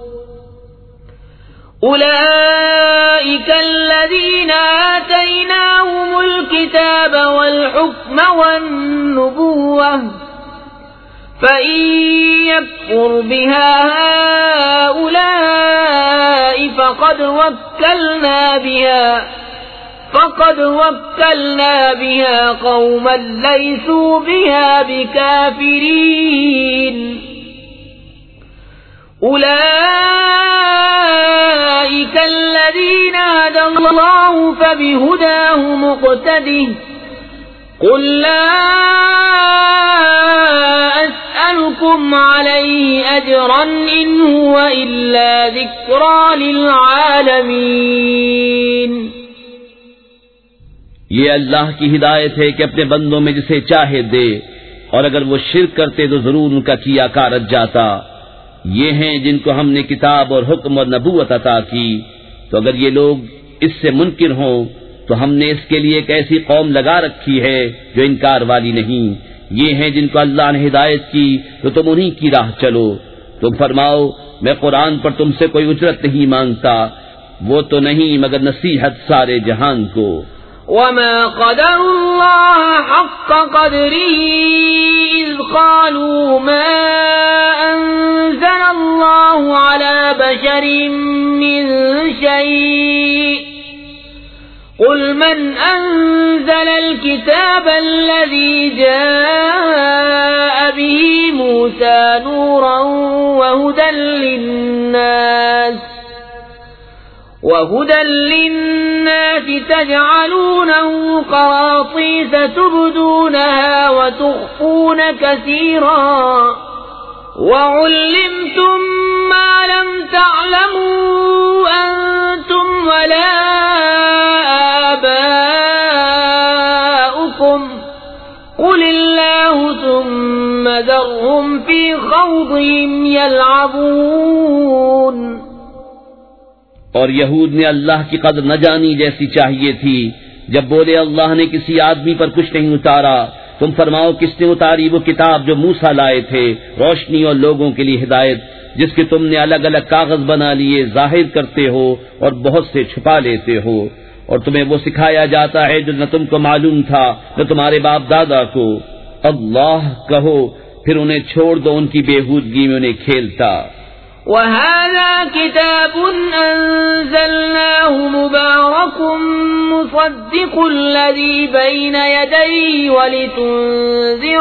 أولئك الذين آتيناهم الكتاب والحكم والنبوة فإن يكفر بها هؤلاء فقد وكلنا بها فقد وكلنا بها قوما ليسوا بها بكافرين. أولئك الذين هدى الله فبهداه مقتده قل لا أسألكم عليه أجرا إن هو إلا ذكرى للعالمين. یہ اللہ کی ہدایت ہے کہ اپنے بندوں میں جسے چاہے دے، اور اگر وہ شرک کرتے تو ضرور ان کا کیا کار رت جاتا. یہ ہیں جن کو ہم نے کتاب اور حکم اور نبوت عطا کی، تو اگر یہ لوگ اس سے منکر ہوں تو ہم نے اس کے لیے ایک ایسی قوم لگا رکھی ہے جو انکار والی نہیں. یہ ہیں جن کو اللہ نے ہدایت کی تو تم انہی کی راہ چلو. تم فرماؤ میں قرآن پر تم سے کوئی اجرت نہیں مانگتا، وہ تو نہیں مگر نصیحت سارے جہان کو. وما قدر الله حق قدره إذ قالوا ما أنزل الله على بشر من شيء قل من أنزل الكتاب الذي جاء به موسى نورا وهدى للناس وهدى للناس تجعلونه قراطيس تبدونها وتخفون كثيرا وعلمتم ما لم تعلموا أنتم ولا آباؤكم قل الله ثم ذرهم في خوضهم يلعبون. اور یہود نے اللہ کی قدر نہ جانی جیسی چاہیے تھی. جب بولے اللہ نے کسی آدمی پر کچھ نہیں اتارا، تم فرماؤ کس نے اتاری وہ کتاب جو موسیٰ لائے تھے، روشنی اور لوگوں کے لیے ہدایت، جس کے تم نے الگ الگ کاغذ بنا لیے، ظاہر کرتے ہو اور بہت سے چھپا لیتے ہو. اور تمہیں وہ سکھایا جاتا ہے جو نہ تم کو معلوم تھا نہ تمہارے باپ دادا کو. اللہ کہو پھر انہیں چھوڑ دو ان کی بےہودگی میں انہیں کھیلتا. وَهَذَا كِتَابٌ أَنزَلْنَاهُ مُبَارَكٌ مُصَدِّقُ الَّذِي بَيْنَ يَدَيْهِ وَلِتُنذِرَ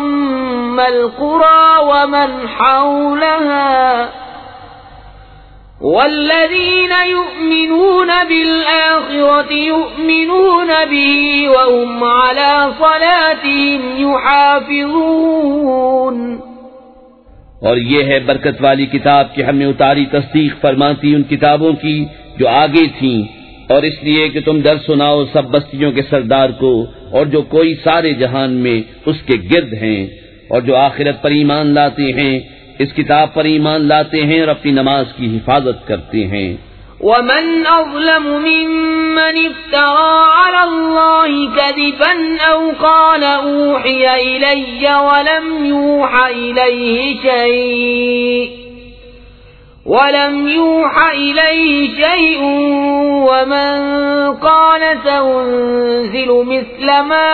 أُمَّ الْقُرَى وَمَنْ حَوْلَهَا والذين يؤمنون بالآخرة يؤمنون به وهم على صلاتهم يحافظون. اور یہ ہے برکت والی کتاب کہ ہم نے اتاری تصدیق فرماتی ان کتابوں کی جو آگے تھیں، اور اس لیے کہ تم ڈر سناؤ سب بستیوں کے سردار کو اور جو کوئی سارے جہان میں اس کے گرد ہیں، اور جو آخرت پر ایمان لاتے ہیں، اس کتاب پر ایمان لاتے ہیں اور اپنی نماز کی حفاظت کرتے ہیں. ومن أظلم ممن افترى على الله كذبا أو قال أوحي إلي ولم يوحى إليه شيء ولم يوحى إليه شيء ومن قال سأنزل مثل ما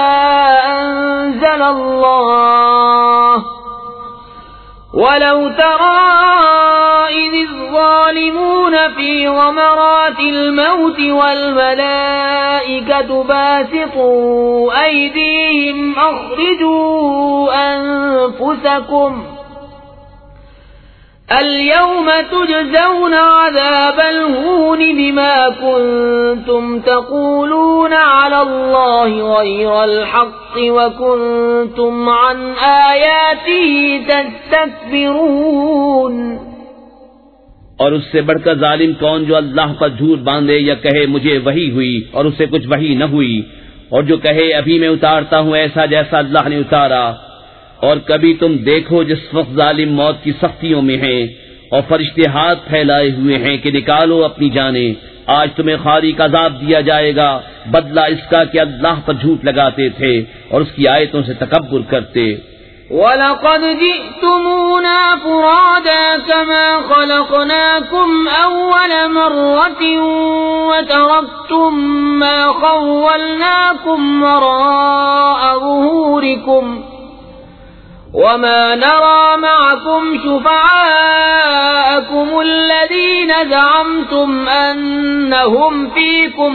أنزل الله ولو ترى إذ الظالمون في غمرات الموت والملائكة باسطوا أيديهم أخرجوا أنفسكم اليوم تجزون عذاب الهون بما كنتم تقولون على الله غير الحق وكنتم عن آياته تستكبرون. اور اس سے بڑھ کر ظالم کون جو اللہ پر جھوٹ باندھے یا کہے مجھے وحی ہوئی اور اسے کچھ وحی نہ ہوئی، اور جو کہے ابھی میں اتارتا ہوں ایسا جیسا اللہ نے اتارا. اور کبھی تم دیکھو جس وقت ظالم موت کی سختیوں میں ہیں اور فرشتے ہاتھ پھیلائے ہوئے ہیں کہ نکالو اپنی جانیں، آج تمہیں خاری کا عذاب دیا جائے گا، بدلہ اس کا کہ اللہ پر جھوٹ لگاتے تھے اور اس کی آیتوں سے تکبر کرتے. وَلَقَدْ جِئْتُمُونَا فُرَادَى كَمَا خَلَقْنَاكُمْ أَوَّلَ مَرَّةٍ وَتَرَكْتُم مَّا خَوَّلْنَاكُمْ وَرَاءَ ظُهُورِكُمْ وَمَا نَرَى مَعَكُمْ شُفَعَاءَكُمُ الَّذِينَ زَعَمْتُمْ أَنَّهُمْ فِيكُمْ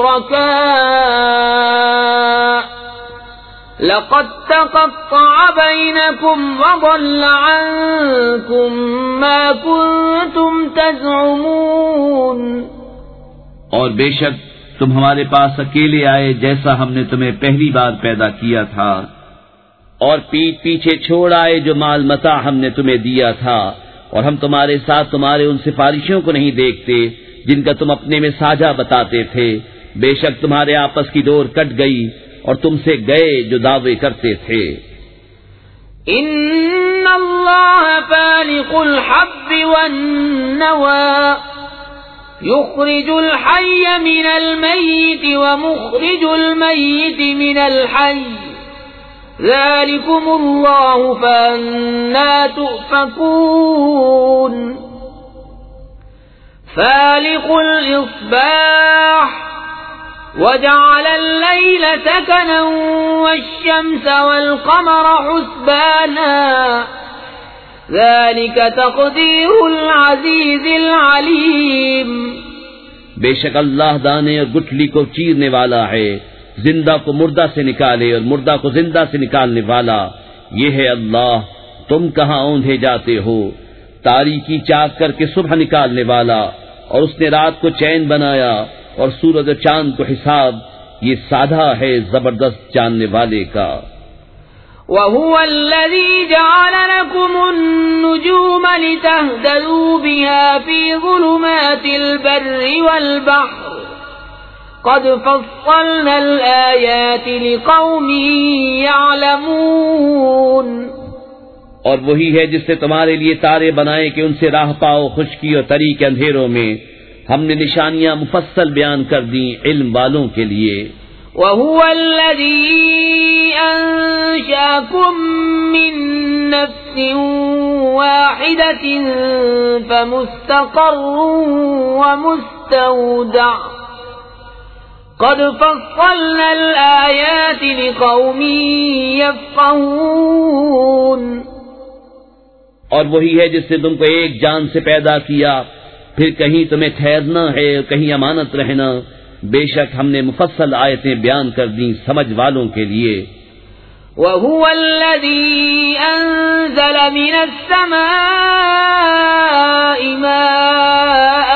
شُرَكَاءُ لَقَدْ تَقَطَّعَ بَيْنَكُمْ وَضَلَّ عَنكُمْ مَا كُنتُمْ تَزْعُمُونَ. اور بے شک تم ہمارے پاس اکیلے آئے جیسا ہم نے تمہیں پہلی بار پیدا کیا تھا، اور پیٹ پیچھے چھوڑ آئے جو مال متاع ہم نے تمہیں دیا تھا، اور ہم تمہارے ساتھ تمہارے ان سفارشوں کو نہیں دیکھتے جن کا تم اپنے میں ساجھا بتاتے تھے. بے شک تمہارے آپس کی ڈور کٹ گئی اور تم سے گئے جو دعوے کرتے تھے. ان اللہ فالق الحب والنوى يخرج الحي من الميت ومخرج الميت من الحي ذلكم الله فأنا تؤفكون. فالق الإصباح وجعل الليل سكنا والشمس والقمر حسبانا ذلك تقدير العزيز العليم. بے شک اللہ دانے اور گٹھلی کو چیرنے والا ہے، زندہ کو مردہ سے نکالے اور مردہ کو زندہ سے نکالنے والا. یہ ہے اللہ، تم کہاں اوندھے جاتے ہو. تاریکی چاک کر کے صبح نکالنے والا، اور اس نے رات کو چین بنایا اور سورج و چاند کو حساب. یہ سادہ ہے زبردست جاننے والے کا. وَهُوَ الَّذِي جَعَلَ لَكُمُ النُّجُومَ لِتَهْتَدُوا بِهَا فِي ظُلُمَاتِ الْبَرِّ وَالْبَحْرِ قَدْ فَصَّلْنَا الْآيَاتِ لِقَوْمٍ يَعْلَمُونَ. اور وہی ہے جس نے تمہارے لیے تارے بنائے کہ ان سے راہ پاؤ خشکی اور تری کے اندھیروں میں. ہم نے نشانیاں مفصل بیان کر دیں علم والوں کے لیے. وَهُوَ الَّذِي أَنشَأَكُم مِّن نَّفْسٍ وَاحِدَةٍ فَمُسْتَقَرٌّ وَمُسْتَوْدَعٌ قَدْ فَصَّلْنَا الْآيَاتِ لِقَوْمٍ يَفْقَهُونَ. اور وہی ہے جس نے تم کو ایک جان سے پیدا کیا، پھر کہیں تمہیں ٹھہرنا ہے اور کہیں امانت رہنا. بے شک ہم نے مفصل آیتیں بیان کر دیں سمجھ والوں کے لیے. وهو الذي أنزل من السماء ماء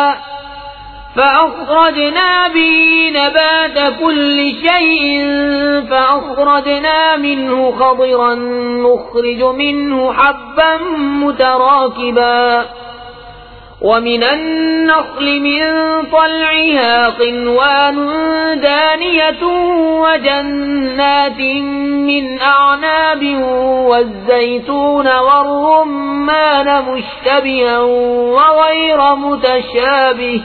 فأخرجنا به نبات كل شيء فأخرجنا منه خضرا نخرج منه حبا متراكبا ومن النخل من طلعها قنوان دانية وجنات من أعناب والزيتون والرمان مشتبها وغير متشابه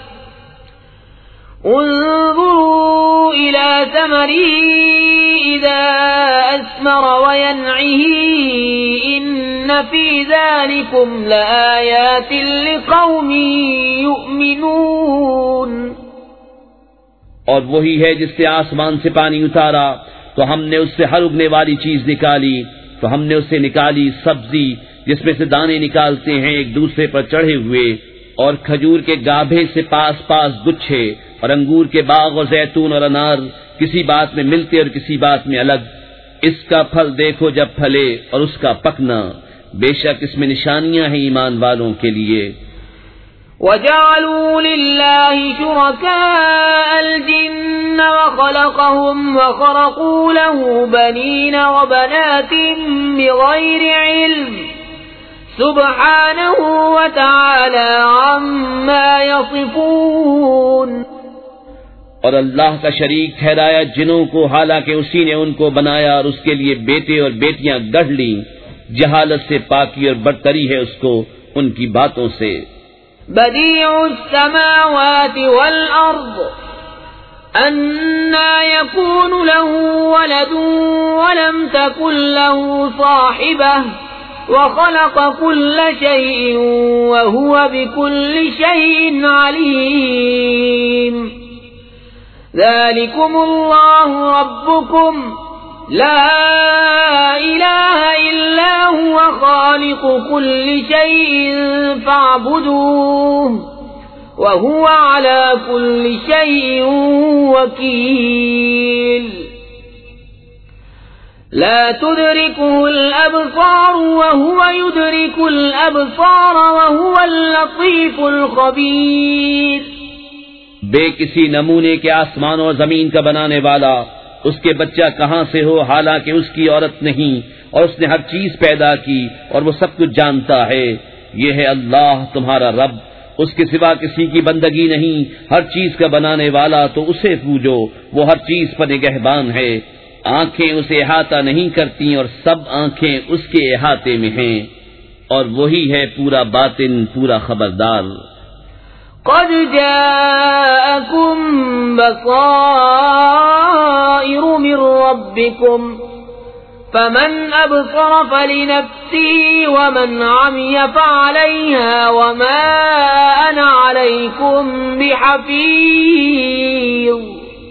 انظروا إلى ثمره إذا أثمر وينعه إن في ذلكم لآيات لقوم يؤمنون. اور وہی ہے جس سے آسمان سے پانی اتارا تو ہم نے اس سے ہر اگنے والی چیز نکالی، تو ہم نے اسے نکالی سبزی جس میں سے دانے نکالتے ہیں ایک دوسرے پر چڑھے ہوئے، اور کھجور کے گابھے سے پاس پاس گچھے، اور انگور کے باغ اور زیتون اور انار کسی بات میں ملتے اور کسی بات میں الگ. اس کا پھل دیکھو جب پھلے اور اس کا پکنا، بے شک اس میں نشانیاں ہیں ایمان والوں کے لیے. وَجَعَلُوا لِلَّهِ شُرَكَاءَ الْجِنَّ وَخَلَقَهُمْ وَخَرَقُوا لَهُ بَنِينَ وَبَنَاتٍ بِغَيْرِ عِلْمٍ سُبْحَانَهُ وَتَعَالَى عَمَّا يَصِفُونَ. اور اللہ کا شریک ٹھہرایا جنوں کو، حالانکہ اسی نے ان کو بنایا اور اس کے لیے بیٹے اور بیٹیاں گڑھ لیں. جہالت سے پاکی اور برتری ہے اس کو ان کی باتوں سے. بديع السماوات والأرض أنى يكون له ولد ولم تكن له صاحبة وخلق كل شيء وهو بكل شيء عليم. ذلكم الله ربكم لا إله إلا هو خالق كل شيء فاعبدوه وهو على كل شيء وكيل. لا تدركه الأبصار وهو يدرك الأبصار وهو اللطيف الخبير. بے کسی نمونے کے آسمان اور زمین کا بنانے والا، اس کے بچہ کہاں سے ہو حالانکہ اس کی عورت نہیں، اور اس نے ہر چیز پیدا کی اور وہ سب کچھ جانتا ہے. یہ ہے اللہ تمہارا رب، اس کے سوا کسی کی بندگی نہیں، ہر چیز کا بنانے والا، تو اسے پوجو، وہ ہر چیز پر نگہبان ہے. آنکھیں اسے احاطہ نہیں کرتی اور سب آنکھیں اس کے احاطے میں ہیں، اور وہی ہے پورا باطن، پورا خبردار. قد جاءكم بصائر من ربكم فمن أبصر فلنفسه ومن عمي فعليها وما أنا عليكم بحفيظ.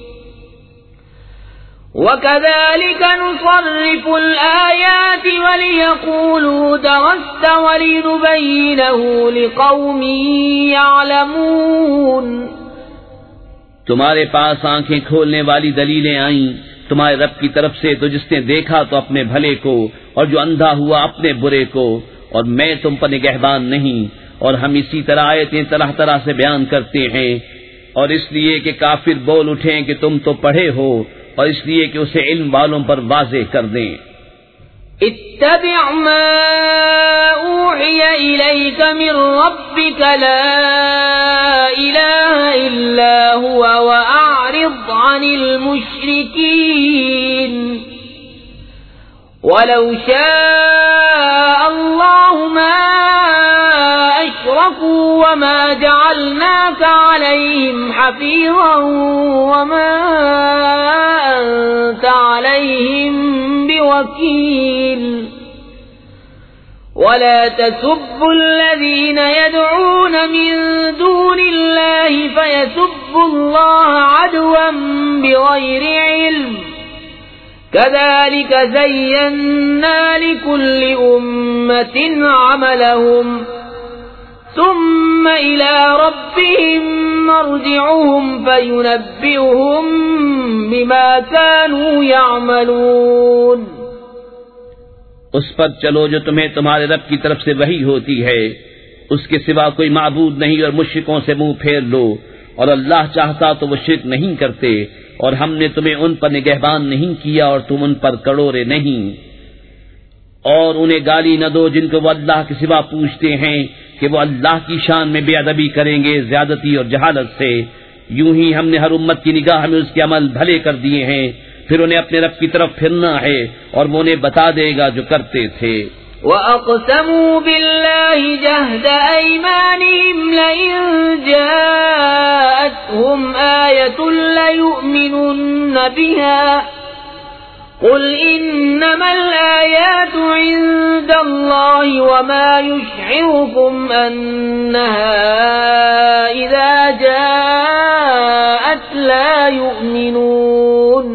وكذلك نصرف الآيات وليقولوا درست ولنبينه لقوم يعلمون. تمہارے پاس آنکھیں کھولنے والی دلیلیں آئیں تمہارے رب کی طرف سے، تو جس نے دیکھا تو اپنے بھلے کو، اور جو اندھا ہوا اپنے برے کو، اور میں تم پر نگہبان نہیں. اور ہم اسی طرح آیتیں طرح طرح سے بیان کرتے ہیں، اور اس لیے کہ کافر بول اٹھیں کہ تم تو پڑھے ہو، اور اس لیے کہ اسے علم والوں پر واضح کر دیں. اتبع ما اوحی الیک من ربک لا الہ الا هو واعرض عن المشرکین. ولو شاء الله ما أشركوا وما جعلناك عليهم حفيظا وما أنت عليهم بوكيل. ولا تسبوا الذين يدعون من دون الله فيسبوا الله عدوا بغير علم. كذلك زينا لكل أمة عملهم ثم إلى ربهم مرجعهم فينبئهم بما كانوا يعملون۔ اس پر چلو جو تمہیں تمہارے رب کی طرف سے وحی ہوتی ہے، اس کے سوا کوئی معبود نہیں، اور مشرکوں سے منہ پھیر لو، اور اللہ چاہتا تو وہ شرک نہیں کرتے، اور ہم نے تمہیں ان پر نگہبان نہیں کیا اور تم ان پر کڑوڑے نہیں۔ اور انہیں گالی نہ دو جن کو وہ اللہ کے سوا پوچھتے ہیں کہ وہ اللہ کی شان میں بے ادبی کریں گے زیادتی اور جہالت سے۔ یوں ہی ہم نے ہر امت کی نگاہ میں اس کے عمل بھلے کر دیے ہیں، پھر انہیں اپنے رب کی طرف پھرنا ہے اور وہ انہیں بتا دے گا جو کرتے تھے۔ وَأَقْسَمُوا بِاللَّهِ جَهْدَ أَيْمَانِهِمْ لَئِن جَاءَتْهُمْ آيَةٌ لَّيُؤْمِنُنَّ بِهَا قُلْ إِنَّمَا الْآيَاتُ عِندَ اللَّهِ وَمَا يُشْعِرُكُمْ أَنَّهَا إِذَا جَاءَتْ لَا يُؤْمِنُونَ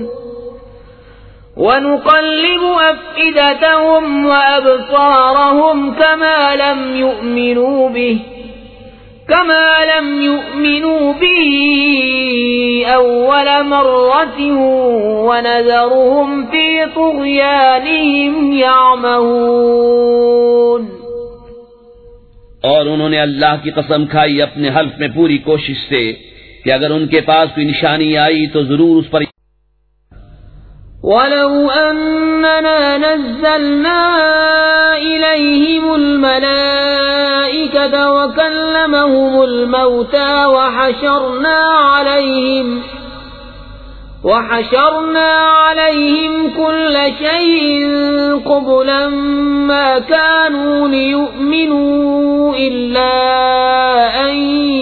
وَنُقَلِّبُ أَفْئِدَتَهُمْ وَأَبْصَارَهُمْ كَمَا لَمْ يُؤْمِنُوا بِهِ كَمَا لَمْ يُؤْمِنُوا بِهِ أَوَّلَ مَرَّةٍ وَنَذَرُهُمْ فِي طُغْيَانِهِمْ يَعْمَهُونَ۔ اور انہوں نے اللہ کی قسم کھائی اپنے حلف میں پوری کوشش سے کہ اگر ان کے پاس کوئی نشانی آئی تو ضرور اس پر وَلَوْ أَنَّنَا نَزَّلْنَا إِلَيْهِمُ الْمَلَائِكَةَ وَكَلَّمَهُمُ الْمَوْتَى وَحَشَرْنَا عَلَيْهِمْ وَحَشَرْنَا عَلَيْهِمْ كُلَّ شَيْءٍ قُبُلًا مَا كَانُوا لِيُؤْمِنُوا إِلَّا أَن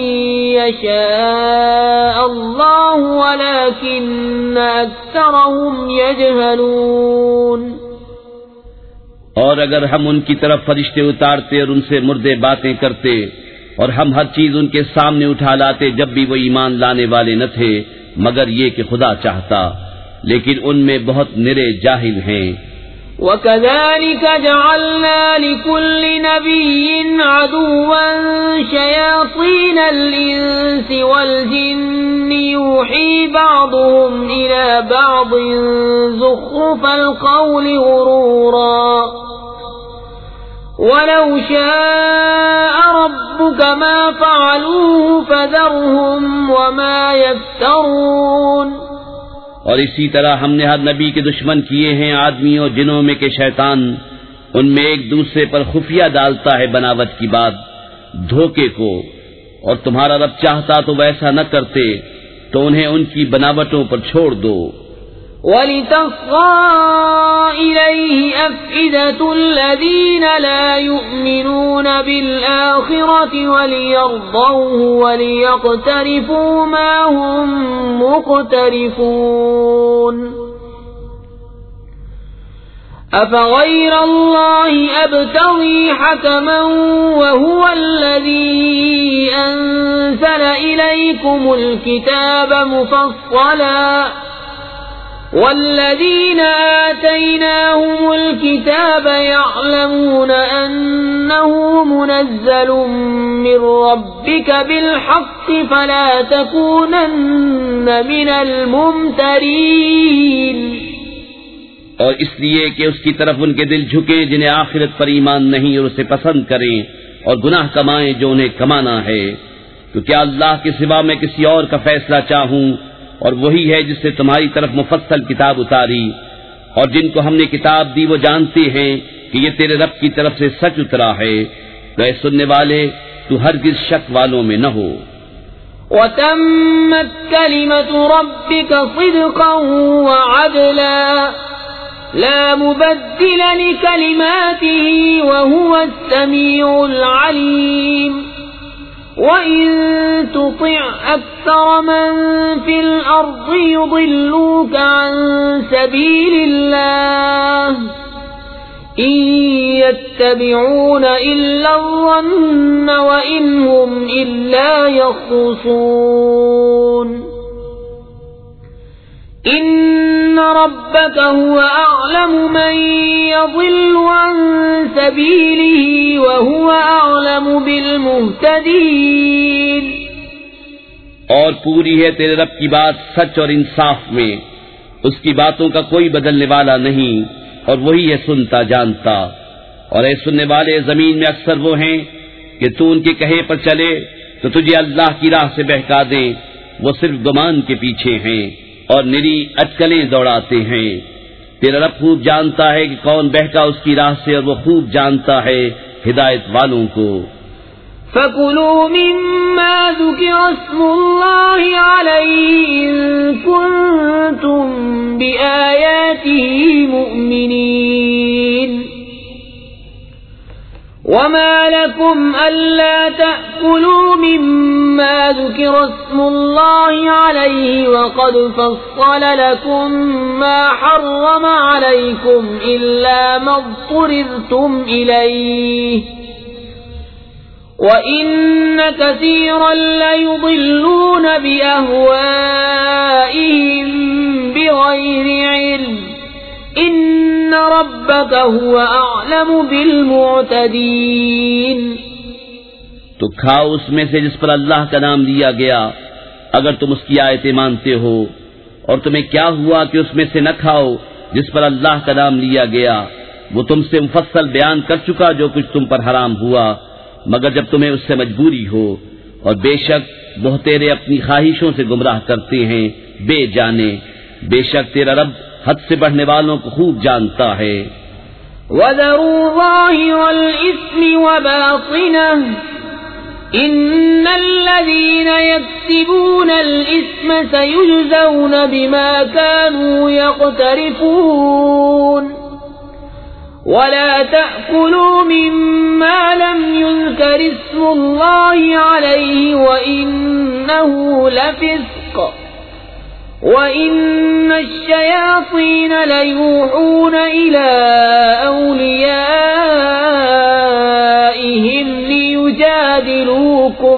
يَشَاءَ اللَّهُ وَلَكِنَّ أَكْثَرَهُمْ يَجْهَلُونَ۔ اور اگر ہم ان کی طرف فرشتے اتارتے اور ان سے مردے باتیں کرتے اور ہم ہر چیز ان کے سامنے اٹھا لاتے جب بھی وہ ایمان لانے والے نہ تھے مگر یہ کہ خدا چاہتا، لیکن ان میں بہت نرے جاہل ہیں۔ وَكَذَلِكَ جَعَلْنَا لِكُلِّ نَبِيٍّ عَدُوًّا شَيَاطِينَ الْإِنسِ وَالْجِنِّ يُوحِي بَعْضُهُمْ إِلَى بَعْضٍ زُخْرُفَ الْقَوْلِ غُرُورًا وَلَوْ شَاءَ رَبُّكَ مَا فَعَلُوهُ فَذَرْهُمْ وَمَا يَفْتَرُونَ۔ اور اسی طرح ہم نے ہر نبی کے دشمن کیے ہیں آدمیوں جنوں میں کے شیطان، ان میں ایک دوسرے پر خفیہ ڈالتا ہے بناوٹ کی بات، دھوکے کو، اور تمہارا رب چاہتا تو ویسا نہ کرتے تو انہیں ان کی بناوٹوں پر چھوڑ دو۔ وَلِتَصْغَىٰ إِلَيْهِ أَفْئِدَةُ الَّذِينَ لَا يُؤْمِنُونَ بِالْآخِرَةِ وَلِيَرْضَوْهُ وَلِيَقْتَرِفُوا مَا هُمْ مُقْتَرِفُونَ۔ أَفَغَيْرَ اللَّهِ أَبْتَغِي حَكَمًا وَهُوَ الَّذِي أَنزَلَ إِلَيْكُمُ الْكِتَابَ مُفَصَّلًا وَالَّذِينَ آتَيْنَاهُمُ الْكِتَابَ يَعْلَمُونَ أَنَّهُ مُنَزَّلٌ مِّن رَّبِّكَ بِالْحَقِّ فَلَا تَكُونَنَّ مِنَ الْمُمْتَرِينَ۔ اور اس لیے کہ اس کی طرف ان کے دل جھکیں جنہیں آخرت پر ایمان نہیں اور اسے پسند کریں اور گناہ کمائیں جو انہیں کمانا ہے، تو کیا اللہ کے سوا میں کسی اور کا فیصلہ چاہوں؟ اور وہی ہے جس نے تمہاری طرف مفصل کتاب اتاری، اور جن کو ہم نے کتاب دی وہ جانتے ہیں کہ یہ تیرے رب کی طرف سے سچ اترا ہے، تو اے سننے والے تو ہرگز شک والوں میں نہ ہو۔ وَتَمَّتْ كَلِمَةُ رَبِّكَ صِدْقًا وَعَدْلًا لَا مُبَدِّلَ لِكَلِمَاتِهِ وَهُوَ السَّمِيعُ الْعَلِيمُ۔ وَإِن تُطِعْ أَكْثَرَ مَن فِي الْأَرْضِ يُضِلُّوكَ عَن سَبِيلِ اللَّهِ إِن يَتَّبِعُونَ إِلَّا الظَّنَّ وَإِنْ هُمْ إِلَّا يَخْرُصُونَ۔ إِنَّ رَبَّكَ هُوَ أَعْلَمُ مَن يَضِلُّ عَن سَبِيلِهِ وَهُوَ أَعْلَمُ بِالْمُهْتَدِينَ۔ اور پوری ہے تیرے رب کی بات سچ اور انصاف میں، اس کی باتوں کا کوئی بدلنے والا نہیں، اور وہی ہے سنتا جانتا۔ اور اے سننے والے، زمین میں اکثر وہ ہیں کہ تو ان کے کہے پر چلے تو تجھے اللہ کی راہ سے بہکا دیں، وہ صرف گمان کے پیچھے ہیں اور نری اٹکلیں دوڑاتے ہیں۔ تیرا رب خوب جانتا ہے کہ کون بہکا اس کی راہ سے، اور وہ خوب جانتا ہے ہدایت والوں کو۔ فَكُلُوا مِمَّا ذُكِرَ اسْمُ اللَّهِ عَلَيْهِ إِن كُنتُم بِآيَاتِهِ مُؤْمِنِينَ وَمَا لَكُمْ أَلَّا تَأْكُلُوا مِمَّا ذُكِرَ اسْمُ اللَّهِ عَلَيْهِ وَقَدْ فَصَّلَ لَكُم مَّا حَرَّمَ عَلَيْكُمْ إِلَّا مَا اضْطُرِرْتُمْ إِلَيْهِ وَإِنَّ كَثِيرًا لَّيُضِلُّونَ بِأَهْوَائِهِم بِغَيْرِ عِلْمٍ إِنَّ رَبَّكَ هُوَ أَعْلَمُ بِالْمُعْتَدِينَ۔ تو کھاؤ اس میں سے جس پر اللہ کا نام لیا گیا، اگر تم اس کی آیتیں مانتے ہو، اور تمہیں کیا ہوا کہ اس میں سے نہ کھاؤ جس پر اللہ کا نام لیا گیا؟ وہ تم سے مفصل بیان کر چکا جو کچھ تم پر حرام ہوا، مگر جب تمہیں اس سے مجبوری ہو، اور بے شک بہتیرے اپنی خواہشوں سے گمراہ کرتے ہیں بے جانے، بے شک تیرا رب حد سے بڑھنے والوں کو خوب جانتا ہے۔ وَذَرُوا ظَاهِرَ الْإِثْمِ وَبَاطِنَهُ إِنَّ الَّذِينَ يَكْسِبُونَ الْإِثْمَ سَيُجْزَوْنَ بِمَا كَانُوا يَقْتَرِفُونَ وَلَا تَأْكُلُوا مِمَّا لَمْ يُذْكَرِ اسْمُ اللَّهِ عَلَيْهِ وَإِنَّهُ لَفِسْقٌ وَإِنَّ الشَّيَاطِينَ لَيُوحُونَ إِلَىٰ أَوْلِيَائِهِمْ لِيُجَادِلُوكُمْ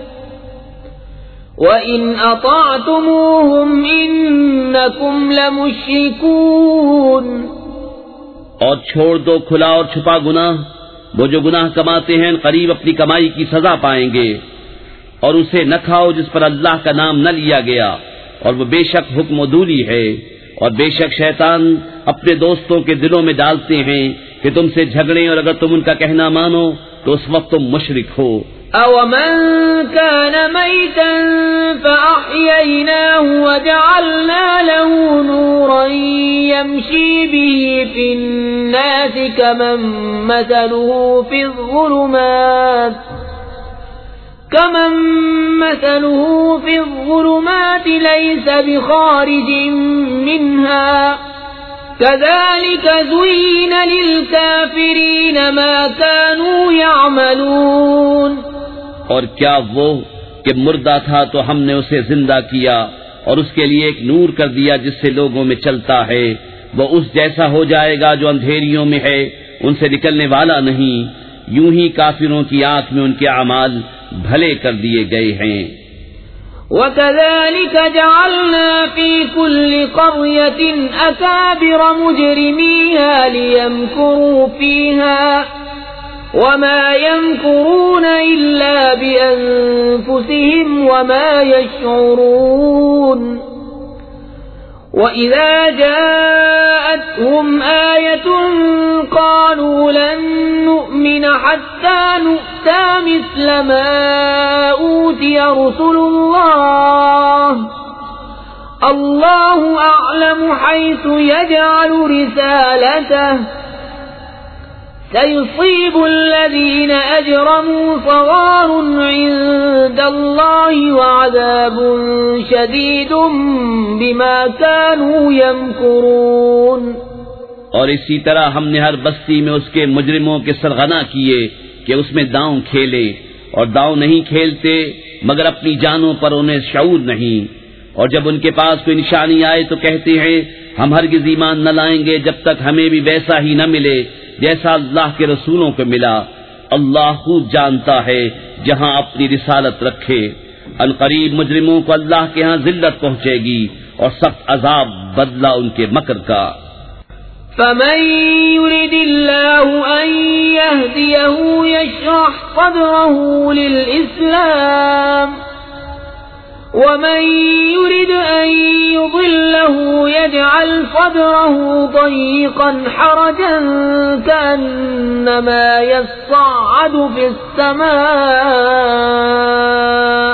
وَإِنْ أَطَعْتُمُوهُمْ إِنَّكُمْ لَمُشْرِكُونَ۔ اور چھوڑ دو کھلا اور چھپا گناہ، وہ جو گناہ کماتے ہیں قریب اپنی کمائی کی سزا پائیں گے، اور اسے نہ کھاؤ جس پر اللہ کا نام نہ لیا گیا، اور وہ بے شک حکم عدولی ہے، اور بے شک شیطان اپنے دوستوں کے دلوں میں ڈالتے ہیں کہ تم سے جھگڑیں، اور اگر تم ان کا کہنا مانو تو اس وقت تم مشرک ہو۔ أَوَمَنْ كَانَ مَيْتًا فَأَحْيَيْنَاهُ وَجَعَلْنَا لَهُ نُورًا يَمْشِي بِهِ فِي النَّاسِ كَمَنْ مَثَلُهُ فِي الظُّلُمَاتِ كَمَنْ مَثَلُهُ فِي الظُّلُمَاتِ لَيْسَ بِخَارِجٍ مِنْهَا كَذَلِكَ زُيِّنَ لِلْكَافِرِينَ مَا كَانُوا يَعْمَلُونَ۔ اور کیا وہ کہ مردہ تھا تو ہم نے اسے زندہ کیا، اور اس کے لیے ایک نور کر دیا جس سے لوگوں میں چلتا ہے، وہ اس جیسا ہو جائے گا جو اندھیریوں میں ہے، ان سے نکلنے والا نہیں۔ یوں ہی کافروں کی آنکھ میں ان کے اعمال بھلے کر دیے گئے ہیں۔ وَكَذَلِكَ جَعَلْنَا فِي كُلِّ قَرْيَةٍ أَكَابِرَ مُجْرِمِيهَا لِيَمْكُرُوا فِيهَا وَمَا يَمْكُرُونَ إِلَّا بِأَنفُسِهِمْ وَمَا يَشْعُرُونَ۔ وَإِذَا جَاءَتْهُمْ آيَةٌ قَالُوا لَن نُّؤْمِنَ حَتَّى نُؤْتَىٰ مِثْلَ مَا أُوتِيَ رُسُلُ اللَّهِ اللَّهُ أَعْلَمُ حَيْثُ يَجْعَلُ رِسَالَتَهُ سَيُصِيبُ الَّذِينَ أَجْرَمُوا صَغَارٌ عِندَ اللَّهِ وَعَذَابٌ شَدِيدٌ بِمَا كَانُوا يَمْكُرُونَ۔ اور اسی طرح ہم نے ہر بستی میں اس کے مجرموں کے سرغنہ کیے کہ اس میں داؤں کھیلے، اور داؤں نہیں کھیلتے مگر اپنی جانوں پر انہیں شعور نہیں، اور جب ان کے پاس کوئی نشانی آئے تو کہتے ہیں ہم ہرگز ایمان نہ لائیں گے جب تک ہمیں بھی ویسا ہی نہ ملے جیسا اللہ کے رسولوں کو ملا۔ اللہ خوب جانتا ہے جہاں اپنی رسالت رکھے۔ عنقریب مجرموں کو اللہ کے ہاں ذلت پہنچے گی اور سخت عذاب بدلہ ان کے مکر کا۔ فَمَن يُرِدِ اللَّهُ أَن يَهْدِيَهُ يَشْرَحْ صَدْرَهُ لِلْإِسْلَامِ ومن يرد أن يضله يجعل صدره ضيقا حرجا كأنما يصعد في السماء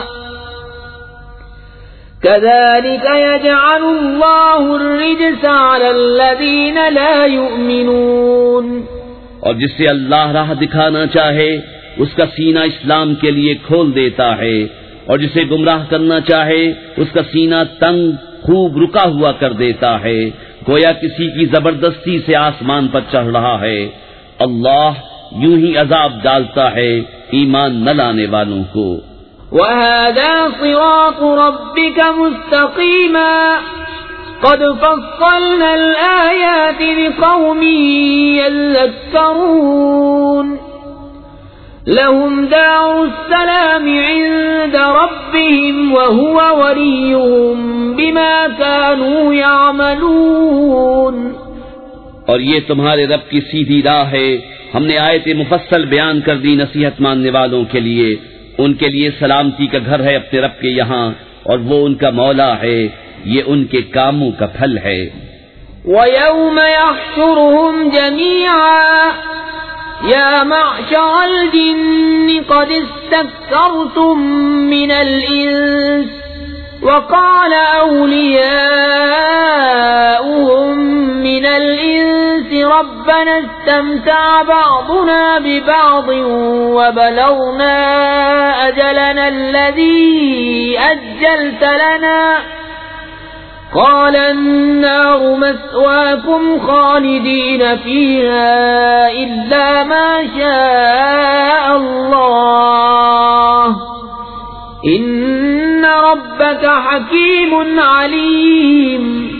كذلك يجعل الله الرجس على الذين لا يؤمنون. اور جسے اللہ راہ دکھانا چاہے اس کا سینہ اسلام کے لیے کھول دیتا ہے، اور جسے گمراہ کرنا چاہے اس کا سینہ تنگ خوب رکا ہوا کر دیتا ہے، گویا کسی کی زبردستی سے آسمان پر چڑھ رہا ہے. اللہ یوں ہی عذاب ڈالتا ہے ایمان نہ لانے والوں کو. وَهَذَا صِرَاطُ رَبِّكَ مُسْتَقِيمًا قَدْ فَصَّلْنَا الْآيَاتِ لِقَوْمٍ يَذَّكَّرُونَ. لَهُمْ دَارُ السَّلَامِ عِندَ رَبِّهِمْ وَهُوَ وَلِيُّهُمْ بِمَا كَانُوا يَعْمَلُونَ. اور یہ تمہارے رب کی سیدھی راہ ہے، ہم نے آیت مفصل بیان کر دی نصیحت ماننے والوں کے لیے. ان کے لیے سلامتی کا گھر ہے اپنے رب کے یہاں، اور وہ ان کا مولا ہے، یہ ان کے کاموں کا پھل ہے. وَيَوْمَ يَحْشُرُهُمْ جَمِيعًا يَا مَعْشَرَ الْجِنِّ قَدِ اسْتَكْثَرْتُم مِّنَ الْإِنسِ وَقَالَ أَوْلِيَاؤُهُم مِّنَ الْإِنسِ رَبَّنَا اسْتَمْتَعَ بَعْضُنَا بِبَعْضٍ وَبَلَغْنَا أَجَلَنَا الَّذِي أَجَّلْتَ لَنَا قَالَ النَّارُ مَثْوَاكُمْ خَالِدِينَ فِيهَا إِلَّا مَا شَاءَ اللَّهُ إِنَّ رَبَّكَ حَكِيمٌ عَلِيمٌ.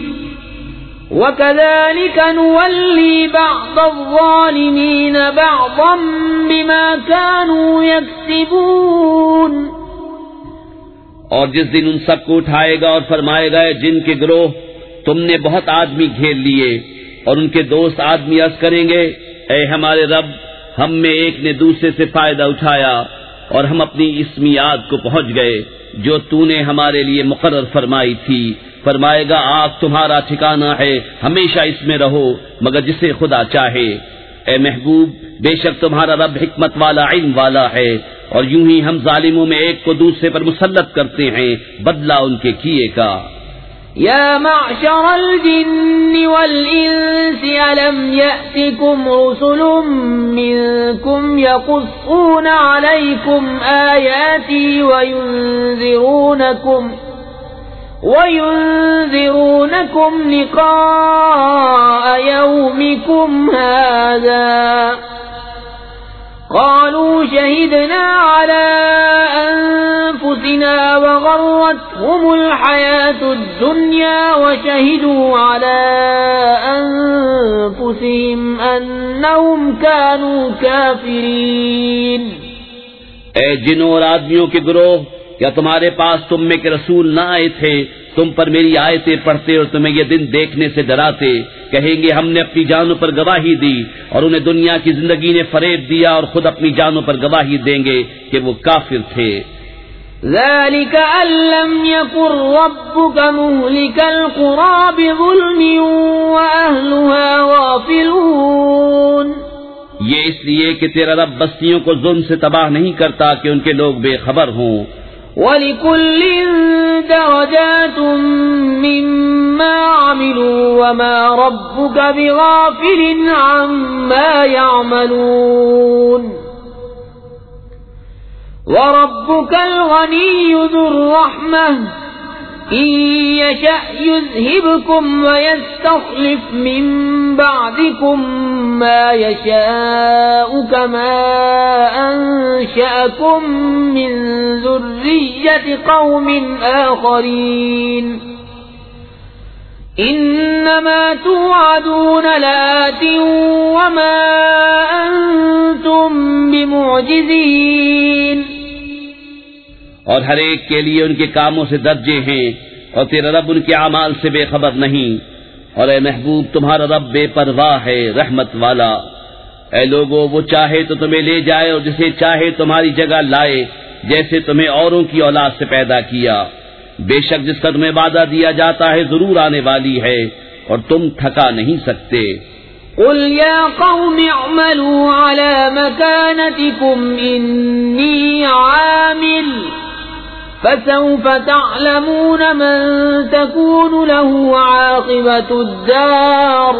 وَكَذَلِكَ نُوَلِّي بَعْضَ الظَّالِمِينَ بَعْضًا بِمَا كَانُوا يَكْسِبُونَ. اور جس دن ان سب کو اٹھائے گا اور فرمائے گا جن کے گروہ تم نے بہت آدمی گھیر لیے، اور ان کے دوست آدمی عرض کریں گے اے ہمارے رب، ہم میں ایک نے دوسرے سے فائدہ اٹھایا اور ہم اپنی اس میعاد کو پہنچ گئے جو تو نے ہمارے لیے مقرر فرمائی تھی. فرمائے گا آگ تمہارا ٹھکانہ ہے، ہمیشہ اس میں رہو مگر جسے خدا چاہے. اے محبوب، بے شک تمہارا رب حکمت والا علم والا ہے، اور یوں ہی ہم ظالموں میں ایک کو دوسرے پر مسلط کرتے ہیں بدلہ ان کے کیے کا. يا معشر الجن والإنس ألم يأتكم رسل منكم يقصون عليكم آياتي وينذرونكم وينذرونكم لقاء يومكم هذا قالوا شهدنا على أنفسنا وغرتهم الحياة الدنيا وشهدوا على أنفسهم أنهم كانوا كافرين. اے جنوں اور آدمیوں کے گروہ، کیا تمہارے پاس تم میں کے رسول نہ آئے تھے تم پر میری آیتیں پڑھتے اور تمہیں یہ دن دیکھنے سے ڈراتے؟ کہیں گے ہم نے اپنی جانوں پر گواہی دی، اور انہیں دنیا کی زندگی نے فریب دیا اور خود اپنی جانوں پر گواہی دیں گے کہ وہ کافر تھے. ذَلِكَ أَن لَّمْ يَكُن رَّبُّكَ مُهْلِكَ الْقُرَىٰ بِظُلْمٍ وَأَهْلُهَا غَافِلُونَ. یہ اس لیے کہ تیرا رب بستیوں کو ظلم سے تباہ نہیں کرتا کہ ان کے لوگ بے خبر ہوں. وَلِكُلٍّ دَرَجَاتٌ مِّمَّا عَمِلُوا وَمَا رَبُّكَ بِغَافِلٍ عَمَّا يَعْمَلُونَ. وَرَبُّكَ الْغَنِيُّ ذُو الرَّحْمَةِ إِن يَشَأْ يُذْهِبْكُمْ وَيَسْتَخْلِفْ مِن بَعْدِكُم مَّا يَشَاءُ كَمَا أَنشَأَكُم مِّن ذُرِّيَّةِ قَوْمٍ آخَرِينَ. إِنَّمَا تُوعَدُونَ لَآتٍ وَمَا أَنتُم بِمُعْجِزِينَ. اور ہر ایک کے لیے ان کے کاموں سے درجے ہیں، اور تیرا رب ان کے اعمال سے بے خبر نہیں. اور اے محبوب، تمہارا رب بے پرواہ ہے، رحمت والا. اے لوگو، وہ چاہے تو تمہیں لے جائے اور جسے چاہے تمہاری جگہ لائے، جیسے تمہیں اوروں کی اولاد سے پیدا کیا. بے شک جس کا تمہیں وعدہ دیا جاتا ہے ضرور آنے والی ہے اور تم تھکا نہیں سکتے۔ قل يا قوم اعملوا على مكانتكم إني عامل فسوف تعلمون من تكون له عاقبة الدار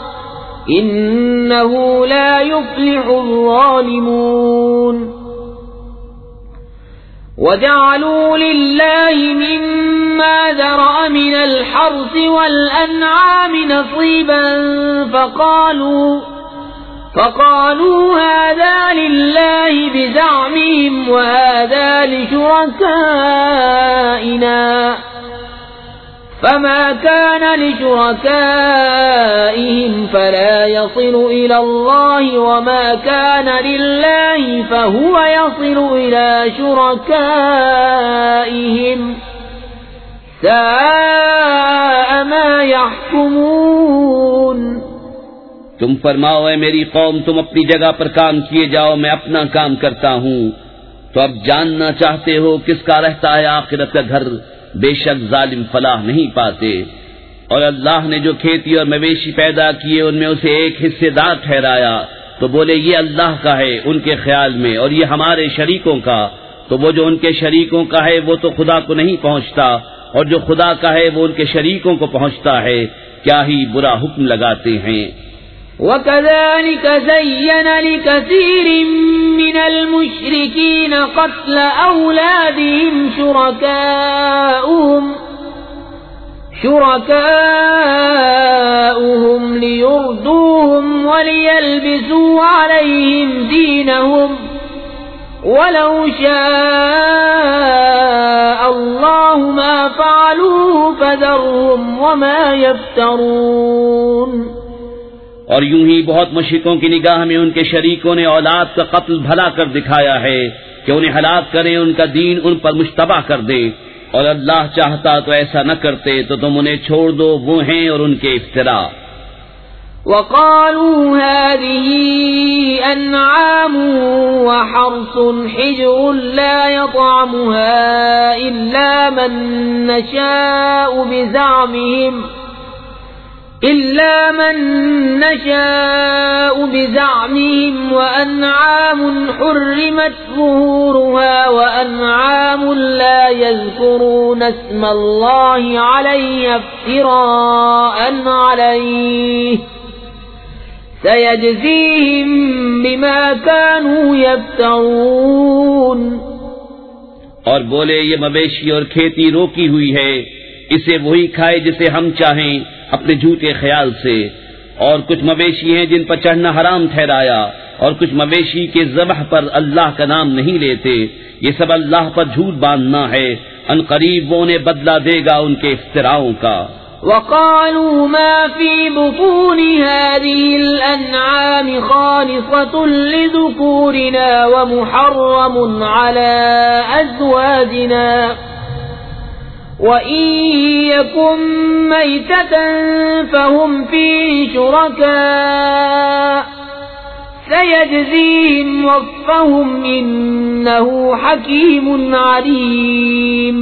إنه لا يفلح الظالمون وجعلوا لله مما ذرأ من الحرث والأنعام نصيبا فقالوا فقالوا هذا لله بزعمهم وهذا لشركائنا فما كان لشركائهم فلا يصل إلى الله وما كان لله فهو يصل إلى شركائهم ساء ما يحكمون۔ تم فرماؤ اے میری قوم تم اپنی جگہ پر کام کیے جاؤ، میں اپنا کام کرتا ہوں۔ تو اب جاننا چاہتے ہو کس کا رہتا ہے آخرت کا گھر؟ بے شک ظالم فلاح نہیں پاتے۔ اور اللہ نے جو کھیتی اور مویشی پیدا کیے ان میں اسے ایک حصے دار ٹھہرایا، تو بولے یہ اللہ کا ہے ان کے خیال میں، اور یہ ہمارے شریکوں کا، تو وہ جو ان کے شریکوں کا ہے وہ تو خدا کو نہیں پہنچتا، اور جو خدا کا ہے وہ ان کے شریکوں کو پہنچتا ہے۔ کیا ہی برا حکم لگاتے ہیں۔ وَكَذَلِكَ زَيَّنَ لِكَثِيرٍ مِّنَ الْمُشْرِكِينَ قَتْلَ أَوْلَادِهِمْ شُرَكَاؤُهُمْ شُرَكَاؤُهُمْ لِيُرْدُوهُمْ وَلِيَلْبِسُوا عَلَيْهِمْ دِينَهُمْ وَلَوْ شَاءَ اللَّهُ مَا فَعَلُوهُ فَذَرْهُمْ وَمَا يَفْتَرُونَ۔ اور یوں ہی بہت مشرکوں کی نگاہ میں ان کے شریکوں نے اولاد کا قتل بھلا کر دکھایا ہے کہ انہیں ہلاک کریں، ان کا دین ان پر مشتبہ کر دے، اور اللہ چاہتا تو ایسا نہ کرتے، تو تم انہیں چھوڑ دو، وہ ہیں اور ان کے افترا۔ وَقَالُوا هَٰذِهِ أَنْعَامٌ وَحَرْثٌ حِجْرٌ لَّا يَطْعَمُهَا إِلَّا مَن نَّشَاءُ بِزَعْمِهِمْ إِلَّا مَن نَّشَاءُ بِزَعْمِهِمْ وَأَنْعَامٌ حُرِّمَتْ ظُهُورُهَا وَأَنْعَامٌ لَّا يَذْكُرُونَ اسْمَ اللَّهِ عَلَيْهَا افْتِرَاءً عَلَيْهِ سَيَجْزِيهِم بِمَا كَانُوا يَفْتَرُونَ۔ اور بولے یہ مویشی اور کھیتی روکی ہوئی ہے، اسے وہی کھائے جسے ہم چاہیں اپنے جھوٹے خیال سے، اور کچھ مویشی ہیں جن پر چڑھنا حرام ٹھہرایا، اور کچھ مویشی کے ذبح پر اللہ کا نام نہیں لیتے، یہ سب اللہ پر جھوٹ باندھنا ہے، ان قریب وہ انہیں بدلہ دے گا ان کے افتراؤں کا۔ وَقَالُوا مَا فِي بُطُونِ هَٰذِهِ الْأَنْعَامِ خَالِصَةٌ لِّذُكُورِنَا وَمُحَرَّمٌ عَلَىٰ أَزْوَاجِنَا وَإِن يَكُن مَّيْتَةً فَهُمْ فِيهِ شُرَكَاءُ سَيَجْزِيهِمْ وَصْفَهُمْ إِنَّهُ حَكِيمٌ عَلِيمٌ۔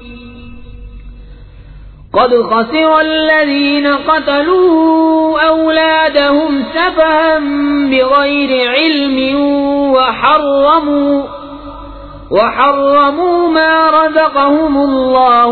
قد خسر الذين قتلوا أولادهم سفها بغير علم وحرموا وحرموا ما رزقهم الله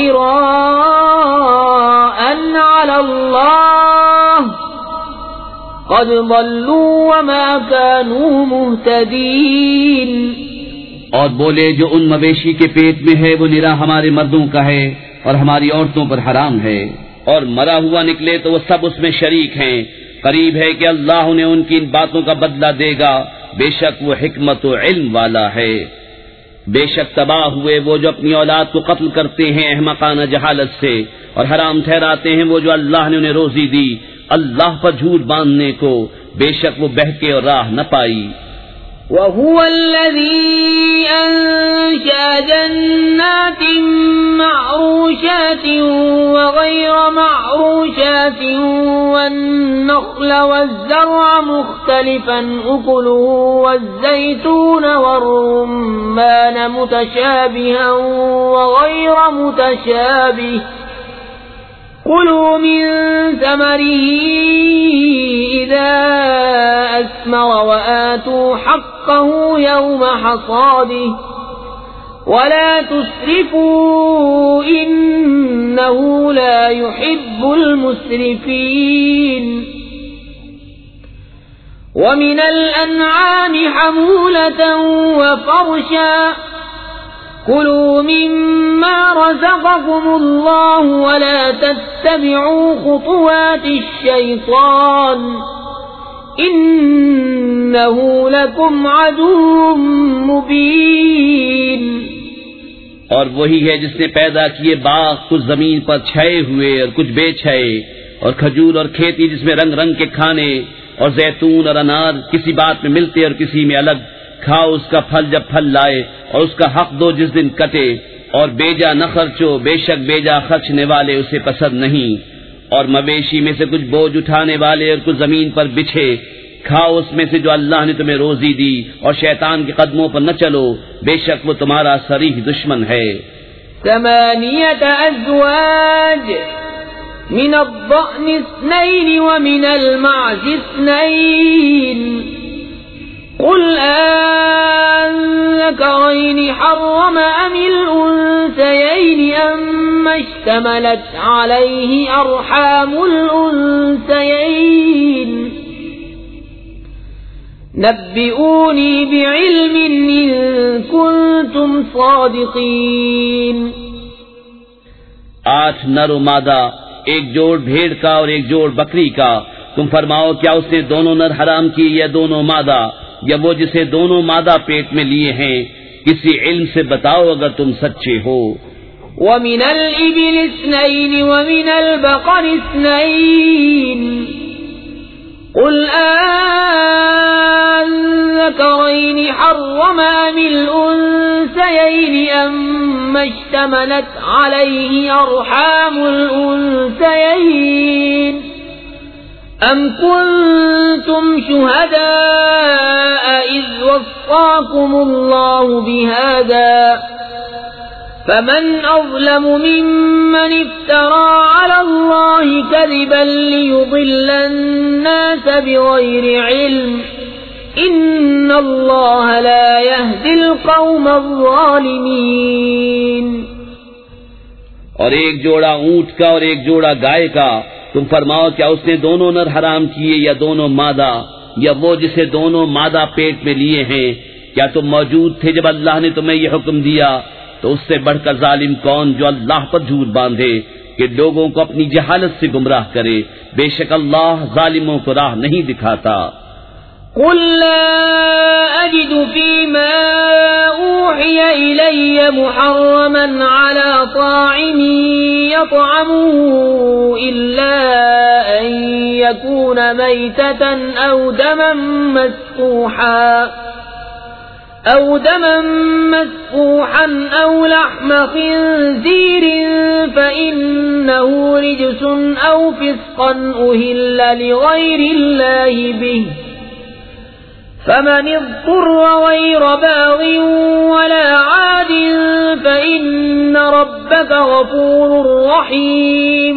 افتراء على الله قد ضلوا وما كانوا مهتدين۔ اور بولے جو ان مویشی کے پیٹ میں ہے وہ نرا ہمارے مردوں کا ہے اور ہماری عورتوں پر حرام ہے، اور مرا ہوا نکلے تو وہ سب اس میں شریک ہیں، قریب ہے کہ اللہ انہیں ان کی ان باتوں کا بدلہ دے گا، بے شک وہ حکمت و علم والا ہے۔ بے شک تباہ ہوئے وہ جو اپنی اولاد کو قتل کرتے ہیں احمقانہ جہالت سے، اور حرام ٹھہراتے ہیں وہ جو اللہ نے انہیں روزی دی اللہ پر جھوٹ باندھنے کو، بے شک وہ بہکے اور راہ نہ پائی۔ وَهُوَ الَّذِي أَنشَأَ جَنَّاتٍ مَّعْرُوشَاتٍ وَغَيْرَ مَعْرُوشَاتٍ وَالنَّخْلَ وَالزَّرْعَ مُخْتَلِفًا أُكُلُهُ وَالزَّيْتُونَ وَالرُّمَّانَ مُتَشَابِهًا وَغَيْرَ غير متشابه كلوا من ثمره إذا أثمر وآتوا حقه يوم حصاده ولا تسرفوا إنه لا يحب المسرفين ومن الأنعام حمولة وفرشا كلوا مما رزقكم الله ولا تتبعوا خطوات الشيطان إنه لكم عدو مبين۔ اور وہی ہے جس نے پیدا کیے باغ کچھ زمین پر چھائے ہوئے اور کچھ بے چھائے، اور کھجور اور کھیتی جس میں رنگ رنگ کے کھانے، اور زیتون اور انار کسی بات میں ملتے اور کسی میں الگ، کھاؤ اس کا پھل جب پھل لائے اور اس کا حق دو جس دن کٹے، اور بیجا نہ خرچو، بے شک بیجا خرچنے والے اسے پسند نہیں، اور مویشی میں سے کچھ بوجھ اٹھانے والے اور کچھ زمین پر بچھے، کھاؤ اس میں سے جو اللہ نے تمہیں روزی دی، اور شیطان کے قدموں پر نہ چلو، بے شک وہ تمہارا صریح دشمن ہے۔ ثمانية أزواج من الضأن اثنين ومن المعز اثنين قل أذكرين حرم أم الأنثيين أما اشتملت عليه أرحام الأنثيين نبئوني بعلم إن كنتم صادقين۔ آٹھ نر و مادہ، ایک جوڑ بھیڑ کا اور ایک جوڑ بکری کا، تم فرماؤ کیا اس نے دونوں نر حرام کی یا دونوں مادہ، یا وہ جسے دونوں مادہ پیٹ میں لیے ہیں؟ کسی علم سے بتاؤ اگر تم سچے ہو۔ وَمِنَ الْإِبِلِ اثْنَيْنِ وَمِنَ الْبَقَرِ اثْنَيْنِ قُلْ أَذَكَرَيْنِ حَرَّمَ أَمِ الْأُنثَيَيْنِ أَمَّا اشْتَمَلَتْ عَلَيْهِ أَرْحَامُ الْأُنثَيَيْنِ أَمْ كُنتُمْ شُهَدَاءَ إِذْ وَصَّاكُمُ اللَّهُ بِهَذَا فَمَنْ أَظْلَمُ مِمَّنِ افْتَرَى عَلَى اللَّهِ كَذِبًا لِيُضِلَّ النَّاسَ بِغَيْرِ عِلْمٍ إِنَّ اللَّهَ لَا يَهْدِي الْقَوْمَ الظَّالِمِينَ۔ اور ایک جوڑا اونٹ کا اور ایک جوڑا گائے کا، تم فرماؤ کیا اس نے دونوں نر حرام کیے یا دونوں مادہ، یا وہ جسے دونوں مادہ پیٹ میں لیے ہیں؟ کیا تم موجود تھے جب اللہ نے تمہیں یہ حکم دیا؟ تو اس سے بڑھ کر ظالم کون جو اللہ پر جھوٹ باندھے کہ لوگوں کو اپنی جہالت سے گمراہ کرے، بے شک اللہ ظالموں کو راہ نہیں دکھاتا۔ قل لا أجد فيما أوحي إلي محرما على طاعم يطعمه إلا أن يكون ميتة أو دما مسفوحا أو دما مسفوحا أو لحم خنزير فإنه رجس أو فسقا أهل لغير الله به فمن اضطر غير باغ ولا عاد فإن ربك غفور رحيم۔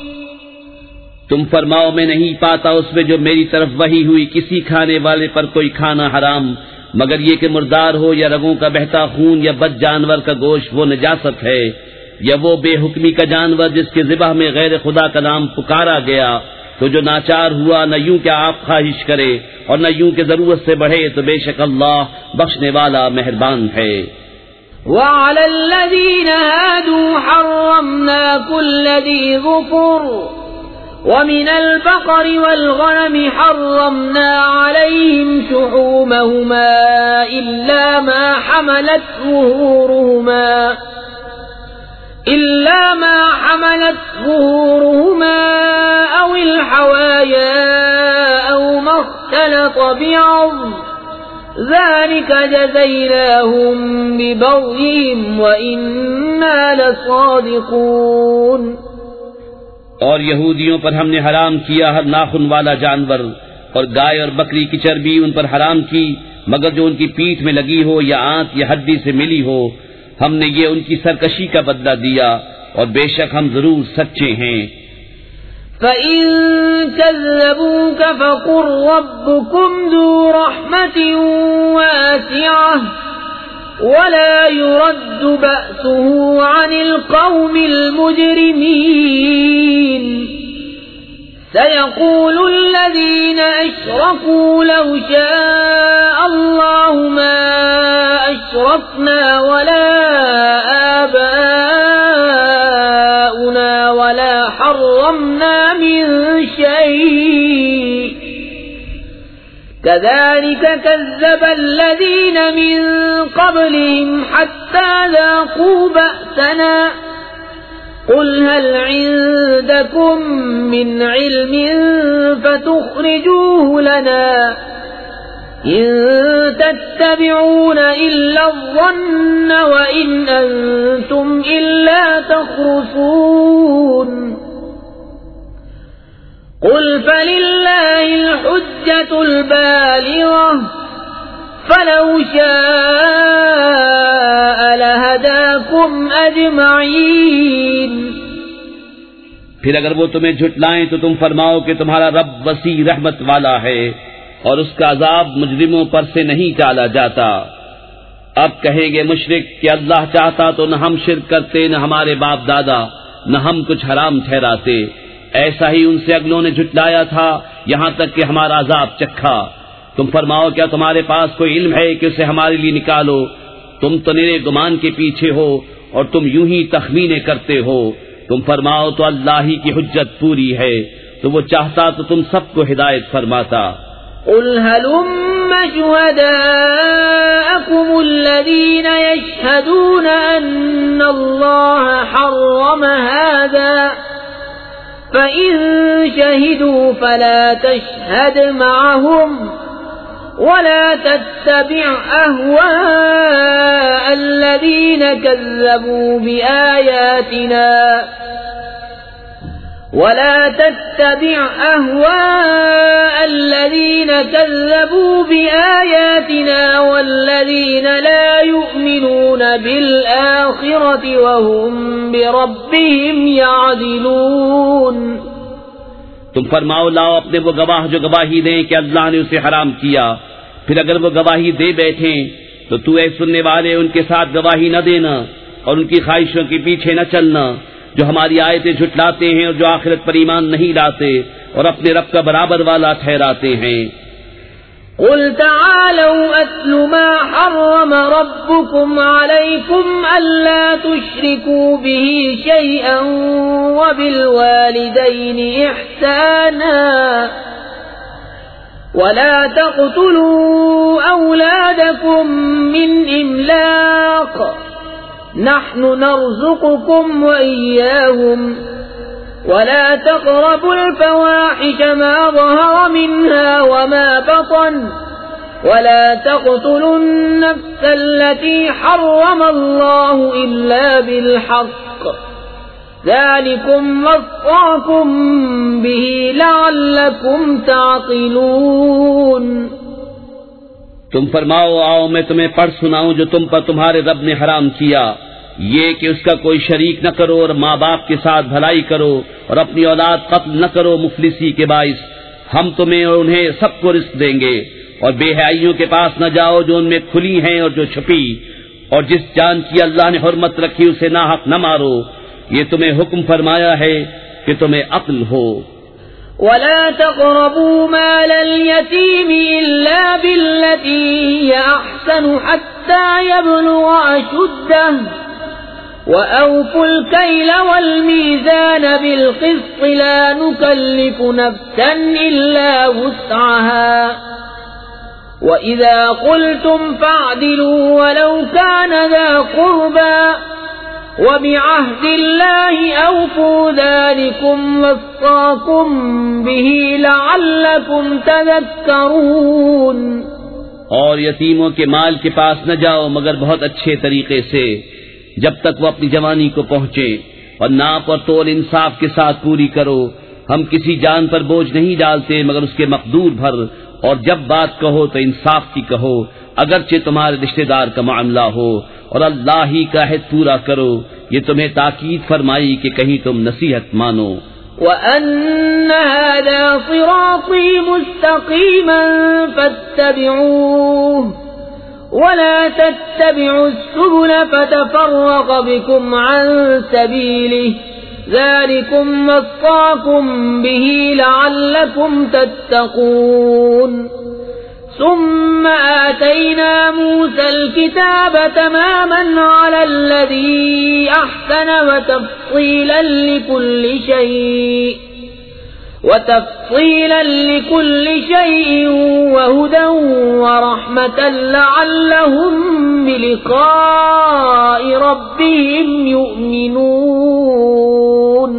تم فرماؤ میں نہیں پاتا اس میں جو میری طرف وحی ہوئی کسی کھانے والے پر کوئی کھانا حرام مگر یہ کہ مردار ہو یا رگوں کا بہتا خون یا بد جانور کا گوشت وہ نجاست ہے، یا وہ بے حکمی کا جانور جس کے ذبح میں غیر خدا کا نام پکارا گیا، تو جو ناچار ہوا نہ یوں کہ آپ خواہش کرے اور نہ یوں کہ ضرورت سے بڑھے، تو بے شک اللہ بخشنے والا مہربان ہے۔ وَعَلَى الَّذِينَ هَادُوا حَرَّمْنَا كُلَّ ذِي ظُفُرٍ وَمِنَ الْبَقَرِ وَالْغَنَمِ حَرَّمْنَا عَلَيْهِمْ شُحُومَهُمَا إِلَّا مَا حَمَلَتْ ظُهُورُهُمَا إلا ما حملت ظهورهما أو الحوايا أو ما اختلط بعظم ذلك جزيناهم ببغيهم وإنا لصادقون۔ اور یہودیوں پر ہم نے حرام کیا ہر ناخن والا جانور، اور گائے اور بکری کی چربی ان پر حرام کی مگر جو ان کی پیٹھ میں لگی ہو یا آنت یا ہڈی سے ملی ہو، ہم نے یہ ان کی سرکشی کا بدلہ دیا اور بے شک ہم ضرور سچے ہیں۔ فَإِن كَذَّبُوكَ فَقُل رَّبُّكُمْ ذُو رَحْمَةٍ وَاسِعَةٍ وَلَا يُرَدُّ بَأْسُهُ عَنِ الْقَوْمِ الْمُجْرِمِينَ سَيَقُولُ الَّذِينَ أَشْرَكُوا لَوْ شَاءَ اللَّهُ مَا أَشْرَكْنَا وَلَا آبَاؤُنَا وَلَا حَرَّمْنَا مِن شَيْءٍ كَذَلِكَ كَذَّبَ الَّذِينَ مِن قَبْلِهِمْ حَتَّى ذَاقُوا بَأْسَنَا قُلْ هَلْ عِندَكُم مِّنْ عِلْمٍ فَتُخْرِجُوهُ لَنَا إِن تَتَّبِعُونَ إِلَّا الظَّنَّ وَإِنْ أَنتُمْ إِلَّا تَخْرُصُونَ قُلْ فَلِلَّهِ الْحُجَّةُ الْبَالِغَةُ فَلَوْ شَاءَ لَهَدَاكُمْ أَجْمَعِينَ۔ پھر اگر وہ تمہیں جھٹلائیں تو تم فرماؤ کہ تمہارا رب وسیع رحمت والا ہے اور اس کا عذاب مجرموں پر سے نہیں ٹالا جاتا۔ اب کہیں گے مشرک کہ اللہ چاہتا تو نہ ہم شرک کرتے، نہ ہمارے باپ دادا، نہ ہم کچھ حرام ٹھہراتے۔ ایسا ہی ان سے اگلوں نے جھٹلایا تھا یہاں تک کہ ہمارا عذاب چکھا۔ تم فرماؤ کیا تمہارے پاس کوئی علم ہے کہ اسے ہمارے لیے نکالو؟ تم تو نرے گمان کے پیچھے ہو اور تم یوں ہی تخمینے کرتے ہو۔ تم فرماؤ تو اللہ ہی کی حجت پوری ہے، تو وہ چاہتا تو تم سب کو ہدایت فرماتا۔ قُلْ هَلُمَّ شُهَدَاءَكُمُ الَّذِينَ يَشْهَدُونَ أَنَّ اللَّهَ حَرَّمَ هَذَا فَإِن شَهِدُوا فَلَا تَشْهَدْ مَعَهُمْ وَلَا تَتَّبِعْ أَهْوَاءَ الَّذِينَ كَذَّبُوا بِآيَاتِنَا وَلَا تَتَّبِعْ أَهْوَاءَ الَّذِينَ كَذَّبُوا بِآيَاتِنَا وَالَّذِينَ لَا يُؤْمِنُونَ بِالْآخِرَةِ وَهُمْ بِرَبِّهِمْ يَعْدِلُونَ۔ تم فرماؤ لاؤ اپنے وہ گواہ جو گواہی دیں کہ اللہ نے اسے حرام کیا، پھر اگر وہ گواہی دے بیٹھیں تو تو اے سننے والے ان کے ساتھ گواہی نہ دینا اور ان کی خواہشوں کے پیچھے نہ چلنا جو ہماری آیتیں جھٹلاتے ہیں اور جو آخرت پر ایمان نہیں لاتے اور اپنے رب کا برابر والا ٹھہراتے ہیں۔ قُلْ تَعَالَوْا أَتْلُ مَا حَرَّمَ رَبُّكُمْ عَلَيْكُمْ أَلَّا تُشْرِكُوا بِهِ شَيْئًا وَبِالْوَالِدَيْنِ إِحْسَانًا وَلَا تَقْتُلُوا أَوْلَادَكُمْ مِنْ إِمْلَاقٍ نَحْنُ نَرْزُقُكُمْ وَإِيَّاهُمْ وَلَا تَقْرَبُوا الْفَوَاحِشَ مَا ظَهَرَ مِنْهَا وَمَا بَطَنَ وَلَا تَقْتُلُوا النَّفْسَ الَّتِي حَرَّمَ اللَّهُ إِلَّا بِالْحَقِّ ذَلِكُمْ وَصَّاكُمْ بِهِ لَعَلَّكُمْ تَعْقِلُونَ۔ تم فرماؤ آؤ میں تمہیں پڑھ سناؤں جو تم پر تمہارے رب نے حرام کیا، یہ کہ اس کا کوئی شریک نہ کرو اور ماں باپ کے ساتھ بھلائی کرو اور اپنی اولاد قتل نہ کرو مفلسی کے باعث۔ ہم تمہیں اور انہیں سب کو رزق دیں گے، اور بے حیائیوں کے پاس نہ جاؤ جو ان میں کھلی ہیں اور جو چھپی، اور جس جان کی اللہ نے حرمت رکھی اسے ناحق نہ مارو۔ یہ تمہیں حکم فرمایا ہے کہ تمہیں عقل ہو۔ وَلَا تَقْرَبُوا مَالَ الْيَتِيمِ إِلَّا بِالَّتِي هِيَ أَحْسَنُ حَتَّى يَبْلُغَ أَشُدَّهُ وَأَوْفُوا الْكَيْلَ وَالْمِيزَانَ بِالْقِسْطِ لَا نُكَلِّفُ نَفْسًا إِلَّا وُسْعَهَا وَإِذَا قُلْتُمْ فَاعْدِلُوا وَلَوْ كَانَ ذَا قُرْبَى وَبِعَهْدِ اللَّهِ أَوْفُوا ذَلِكُمْ وَصَّاكُمْ بِهِ لَعَلَّكُمْ تَذَكَّرُونَ۔ اور یتیموں کے مال کے پاس نہ جاؤ مگر بہت اچھے طریقے سے جب تک وہ اپنی جوانی کو پہنچے، اور ناپ اور تول انصاف کے ساتھ پوری کرو۔ ہم کسی جان پر بوجھ نہیں ڈالتے مگر اس کے مقدور بھر، اور جب بات کہو تو انصاف کی کہو، اگرچہ تمہارے رشتہ دار کا معاملہ ہو، اور اللہ ہی کا عہد پورا کرو، یہ تمہیں تاکید فرمائی کہ کہیں تم نصیحت مانو۔ وَأَنَّ هَذَا صِرَاطِي مُسْتَقِيمًا فَاتَّبِعُوهُ وَلَا تَتَّبِعُوا السُّبُلَ فَتَفَرَّقَ بِكُمْ عَن سَبِيلِهِ ذَلِكُمْ وَصَّاكُمْ بِهِ لَعَلَّكُمْ تَتَّقُونَ ثم آتينا موسى الكتاب تماما على الذي أحسن وتفصيلا لكل شيء وتفصيلا لكل شيء وهدى ورحمة لعلهم بلقاء ربهم يؤمنون۔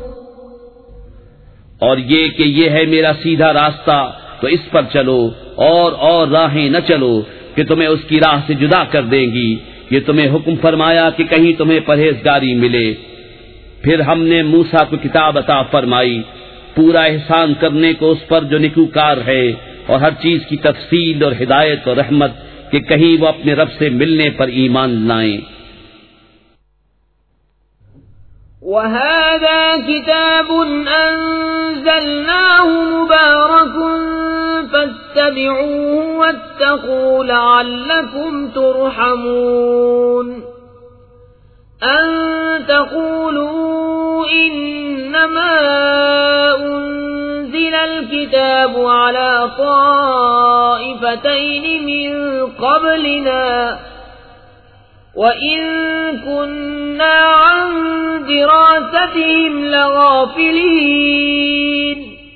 اور یہ کہ یہ ہے میرا سیدھا راستہ، تو اس پر چلو، اور اور راہیں نہ چلو کہ تمہیں اس کی راہ سے جدا کر دیں گی۔ یہ تمہیں حکم فرمایا کہ کہیں تمہیں پرہیزگاری ملے۔ پھر ہم نے موسیٰ کو کتاب عطا فرمائی، پورا احسان کرنے کو اس پر جو نیکوکار ہے، اور ہر چیز کی تفصیل اور ہدایت اور رحمت کہ کہیں وہ اپنے رب سے ملنے پر ایمان لائیں۔ وَهَذَا كِتَابٌ أَنزَلْنَاهُ مُبَارَكٌ فَاتَّبِعُوهُ وَاتَّقُوا لَعَلَّكُمْ تُرْحَمُونَ أَن تَقُولُوا إِنَّمَا أُنزِلَ الْكِتَابُ عَلَى طَائِفَتَيْنِ مِن قَبْلِنَا وَإِن كُنَّا عَن دِرَاسَتِهِمْ لَغَافِلِينَ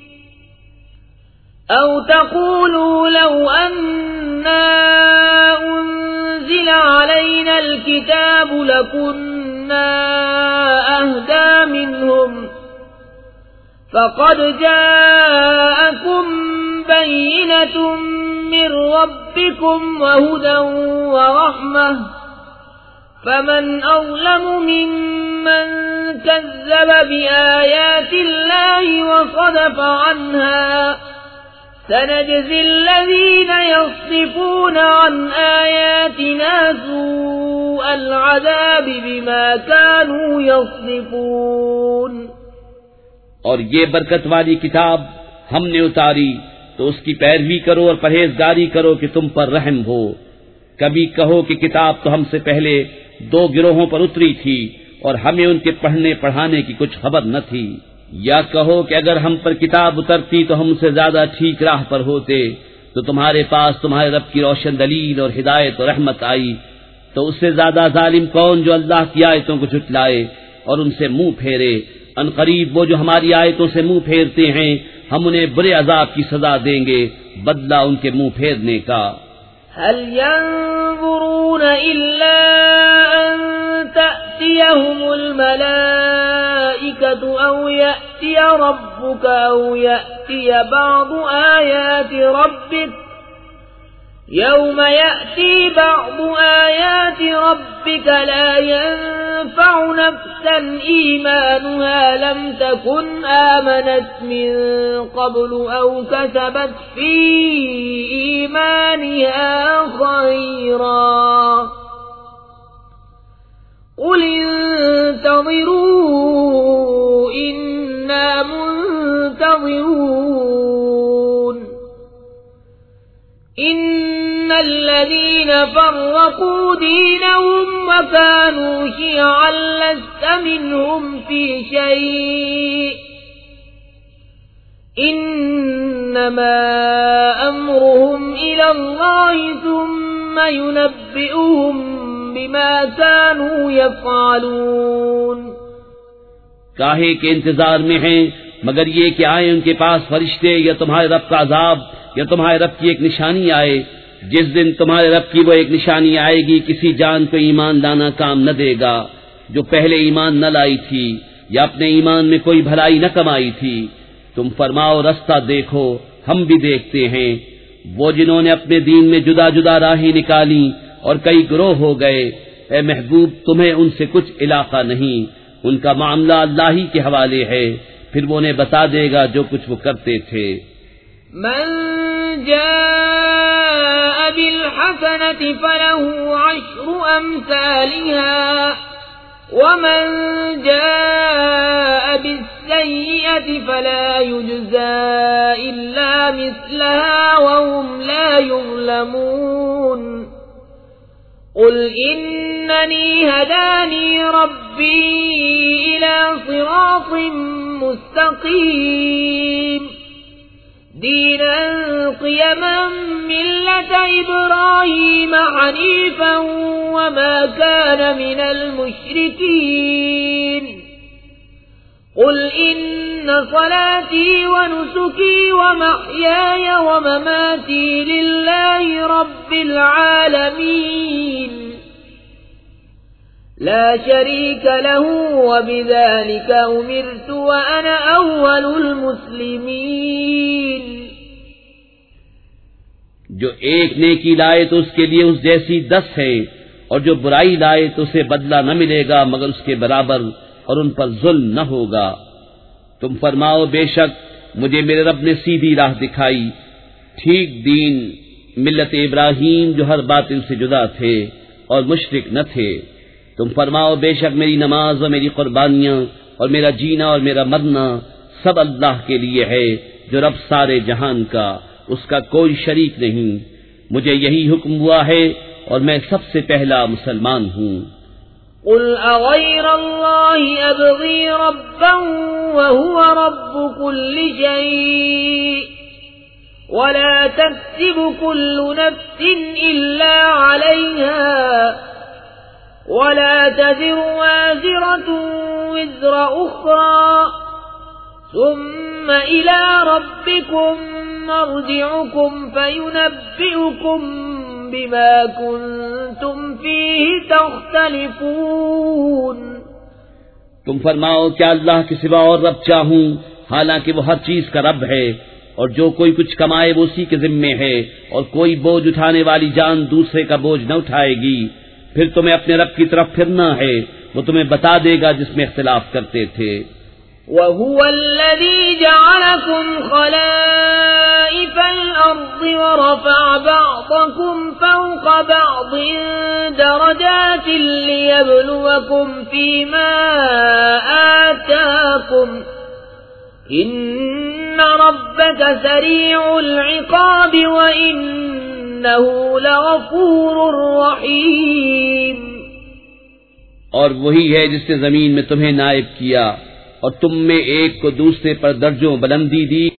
أَوْ تَقُولُوا لَوْ أَنَّا أُنزِلَ عَلَيْنَا الْكِتَابُ لَكُنَّا أَهْدَى مِنْهُمْ فَقَدْ جَاءَكُمْ بَيِّنَةٌ مِّن رَّبِّكُمْ وَهُدًى وَرَحْمَةٌ فَمَنْ أَظْلَمُ مِمَّنْ كَذَّبَ بِآيَاتِ اللَّهِ وَصَدَفَ عَنْهَا سَنَجْزِي الَّذِينَ يَصْدِفُونَ عَنْ آيَاتِنَا سُوءَ الْعَذَابِ بِمَا كَانُوا يَصْدِفُونَ۔ اور یہ برکت والی کتاب ہم نے اتاری تو اس کی پیروی کرو اور پرہیزگاری کرو کہ تم پر رحم ہو۔ کبھی کہو کہ کتاب تو ہم سے پہلے دو گروہوں پر اتری تھی اور ہمیں ان کے پڑھنے پڑھانے کی کچھ خبر نہ تھی، یا کہو کہ اگر ہم پر کتاب اترتی تو ہم سے زیادہ ٹھیک راہ پر ہوتے، تو تمہارے پاس تمہارے رب کی روشن دلیل اور ہدایت اور رحمت آئی، تو اس سے زیادہ ظالم کون جو اللہ کی آیتوں کو جھٹلائے اور ان سے منہ پھیرے۔ ان قریب وہ جو ہماری آیتوں سے منہ پھیرتے ہیں ہم انہیں برے عذاب کی سزا دیں گے، بدلہ ان کے منہ پھیرنے کا۔ هل ينظرون إلا أن تأتيهم الملائكة أو يأتي ربك أو يأتي بعض آيات ربك يوم يأتي بعض آيات ربك لا ينفع نفسا إيمانها لم تكن آمنت من قبل أو كسبت في إيمانها خيرا قل انتظروا إنا منتظرون إن الذين فرقوا دينهم وكانوا شيعا لست منهم في شيء إنما أمرهم إلى الله ثم ينبئهم بما كانوا يفعلون۔ کاہے کے انتظار میں ہیں مگر یہ کہ آئے ان کے پاس فرشتے یا تمہارے رب کا عذاب یا تمہارے رب کی ایک نشانی آئے۔ جس دن تمہارے رب کی وہ ایک نشانی آئے گی کسی جان کو ایمان لانا کام نہ دے گا جو پہلے ایمان نہ لائی تھی یا اپنے ایمان میں کوئی بھلائی نہ کمائی تھی۔ تم فرماؤ رستہ دیکھو ہم بھی دیکھتے ہیں۔ وہ جنہوں نے اپنے دین میں جدا جدا راہیں نکالی اور کئی گروہ ہو گئے، اے محبوب تمہیں ان سے کچھ علاقہ نہیں، ان کا معاملہ اللہ ہی کے حوالے ہے، پھر وہ انہیں بتا دے گا جو کچھ وہ کرتے تھے۔ من جاء بالحسنة فله عشر أمثالها ومن جاء بالسيئة فلا يجزى إلا مثلها وهم لا يظلمون قل إنني هداني ربي إلى صراط مستقيم دينا قيما ملة إبراهيم حنيفا وما كان من المشركين قل إن صلاتي ونسكي ومحياي ومماتي لله رب العالمين لا شريك له وبذلك أمرت وأنا أول المسلمين جو ایک نیکی لائے تو اس کے لیے اس جیسی دس ہے، اور جو برائی لائے تو اسے بدلہ نہ ملے گا مگر اس کے برابر، اور ان پر ظلم نہ ہوگا۔ تم فرماؤ بے شک مجھے میرے رب نے سیدھی راہ دکھائی، ٹھیک دین، ملت ابراہیم جو ہر باطل سے جدا تھے اور مشرک نہ تھے۔ تم فرماؤ بے شک میری نماز اور میری قربانیاں اور میرا جینا اور میرا مرنا سب اللہ کے لیے ہے جو رب سارے جہان کا، اس کا کوئی شریک نہیں۔ مجھے یہی حکم ہوا ہے اور میں سب سے پہلا مسلمان ہوں۔ قل اغير الله ابغي ربا وهو رب كل شيء ولا تكسب كل نفس الا عليها ولا تزر وازرة وزر اخرى ثم الى ربكم مرجعكم فينبئكم بما كنتم فيه تختلفون تم فرماؤ کیا اللہ کے سوا اور رب چاہوں، حالانکہ وہ ہر چیز کا رب ہے، اور جو کوئی کچھ کمائے وہ اسی کے ذمے ہے، اور کوئی بوجھ اٹھانے والی جان دوسرے کا بوجھ نہ اٹھائے گی۔ پھر تمہیں اپنے رب کی طرف پھرنا ہے، وہ تمہیں بتا دے گا جس میں اختلاف کرتے تھے۔ وَهُوَ الَّذِي جَعَلَكُمْ خَلَائِفَ الْأَرْضِ وَرَفَعَ بَعْضَكُمْ فَوْقَ بَعْضٍ دَرَجَاتٍ لِيَبْلُوَكُمْ فِيمَا آتَاكُمْ إِنَّ رَبَّكَ سَرِيعُ الْعِقَابِ وَإِنَّهُ لَغَفُورٌ رَّحِيمٌ اور وہی ہے جس نے زمین میں تمہیں نائب کیا اور تم میں ایک کو دوسرے پر درجوں بلندی دی۔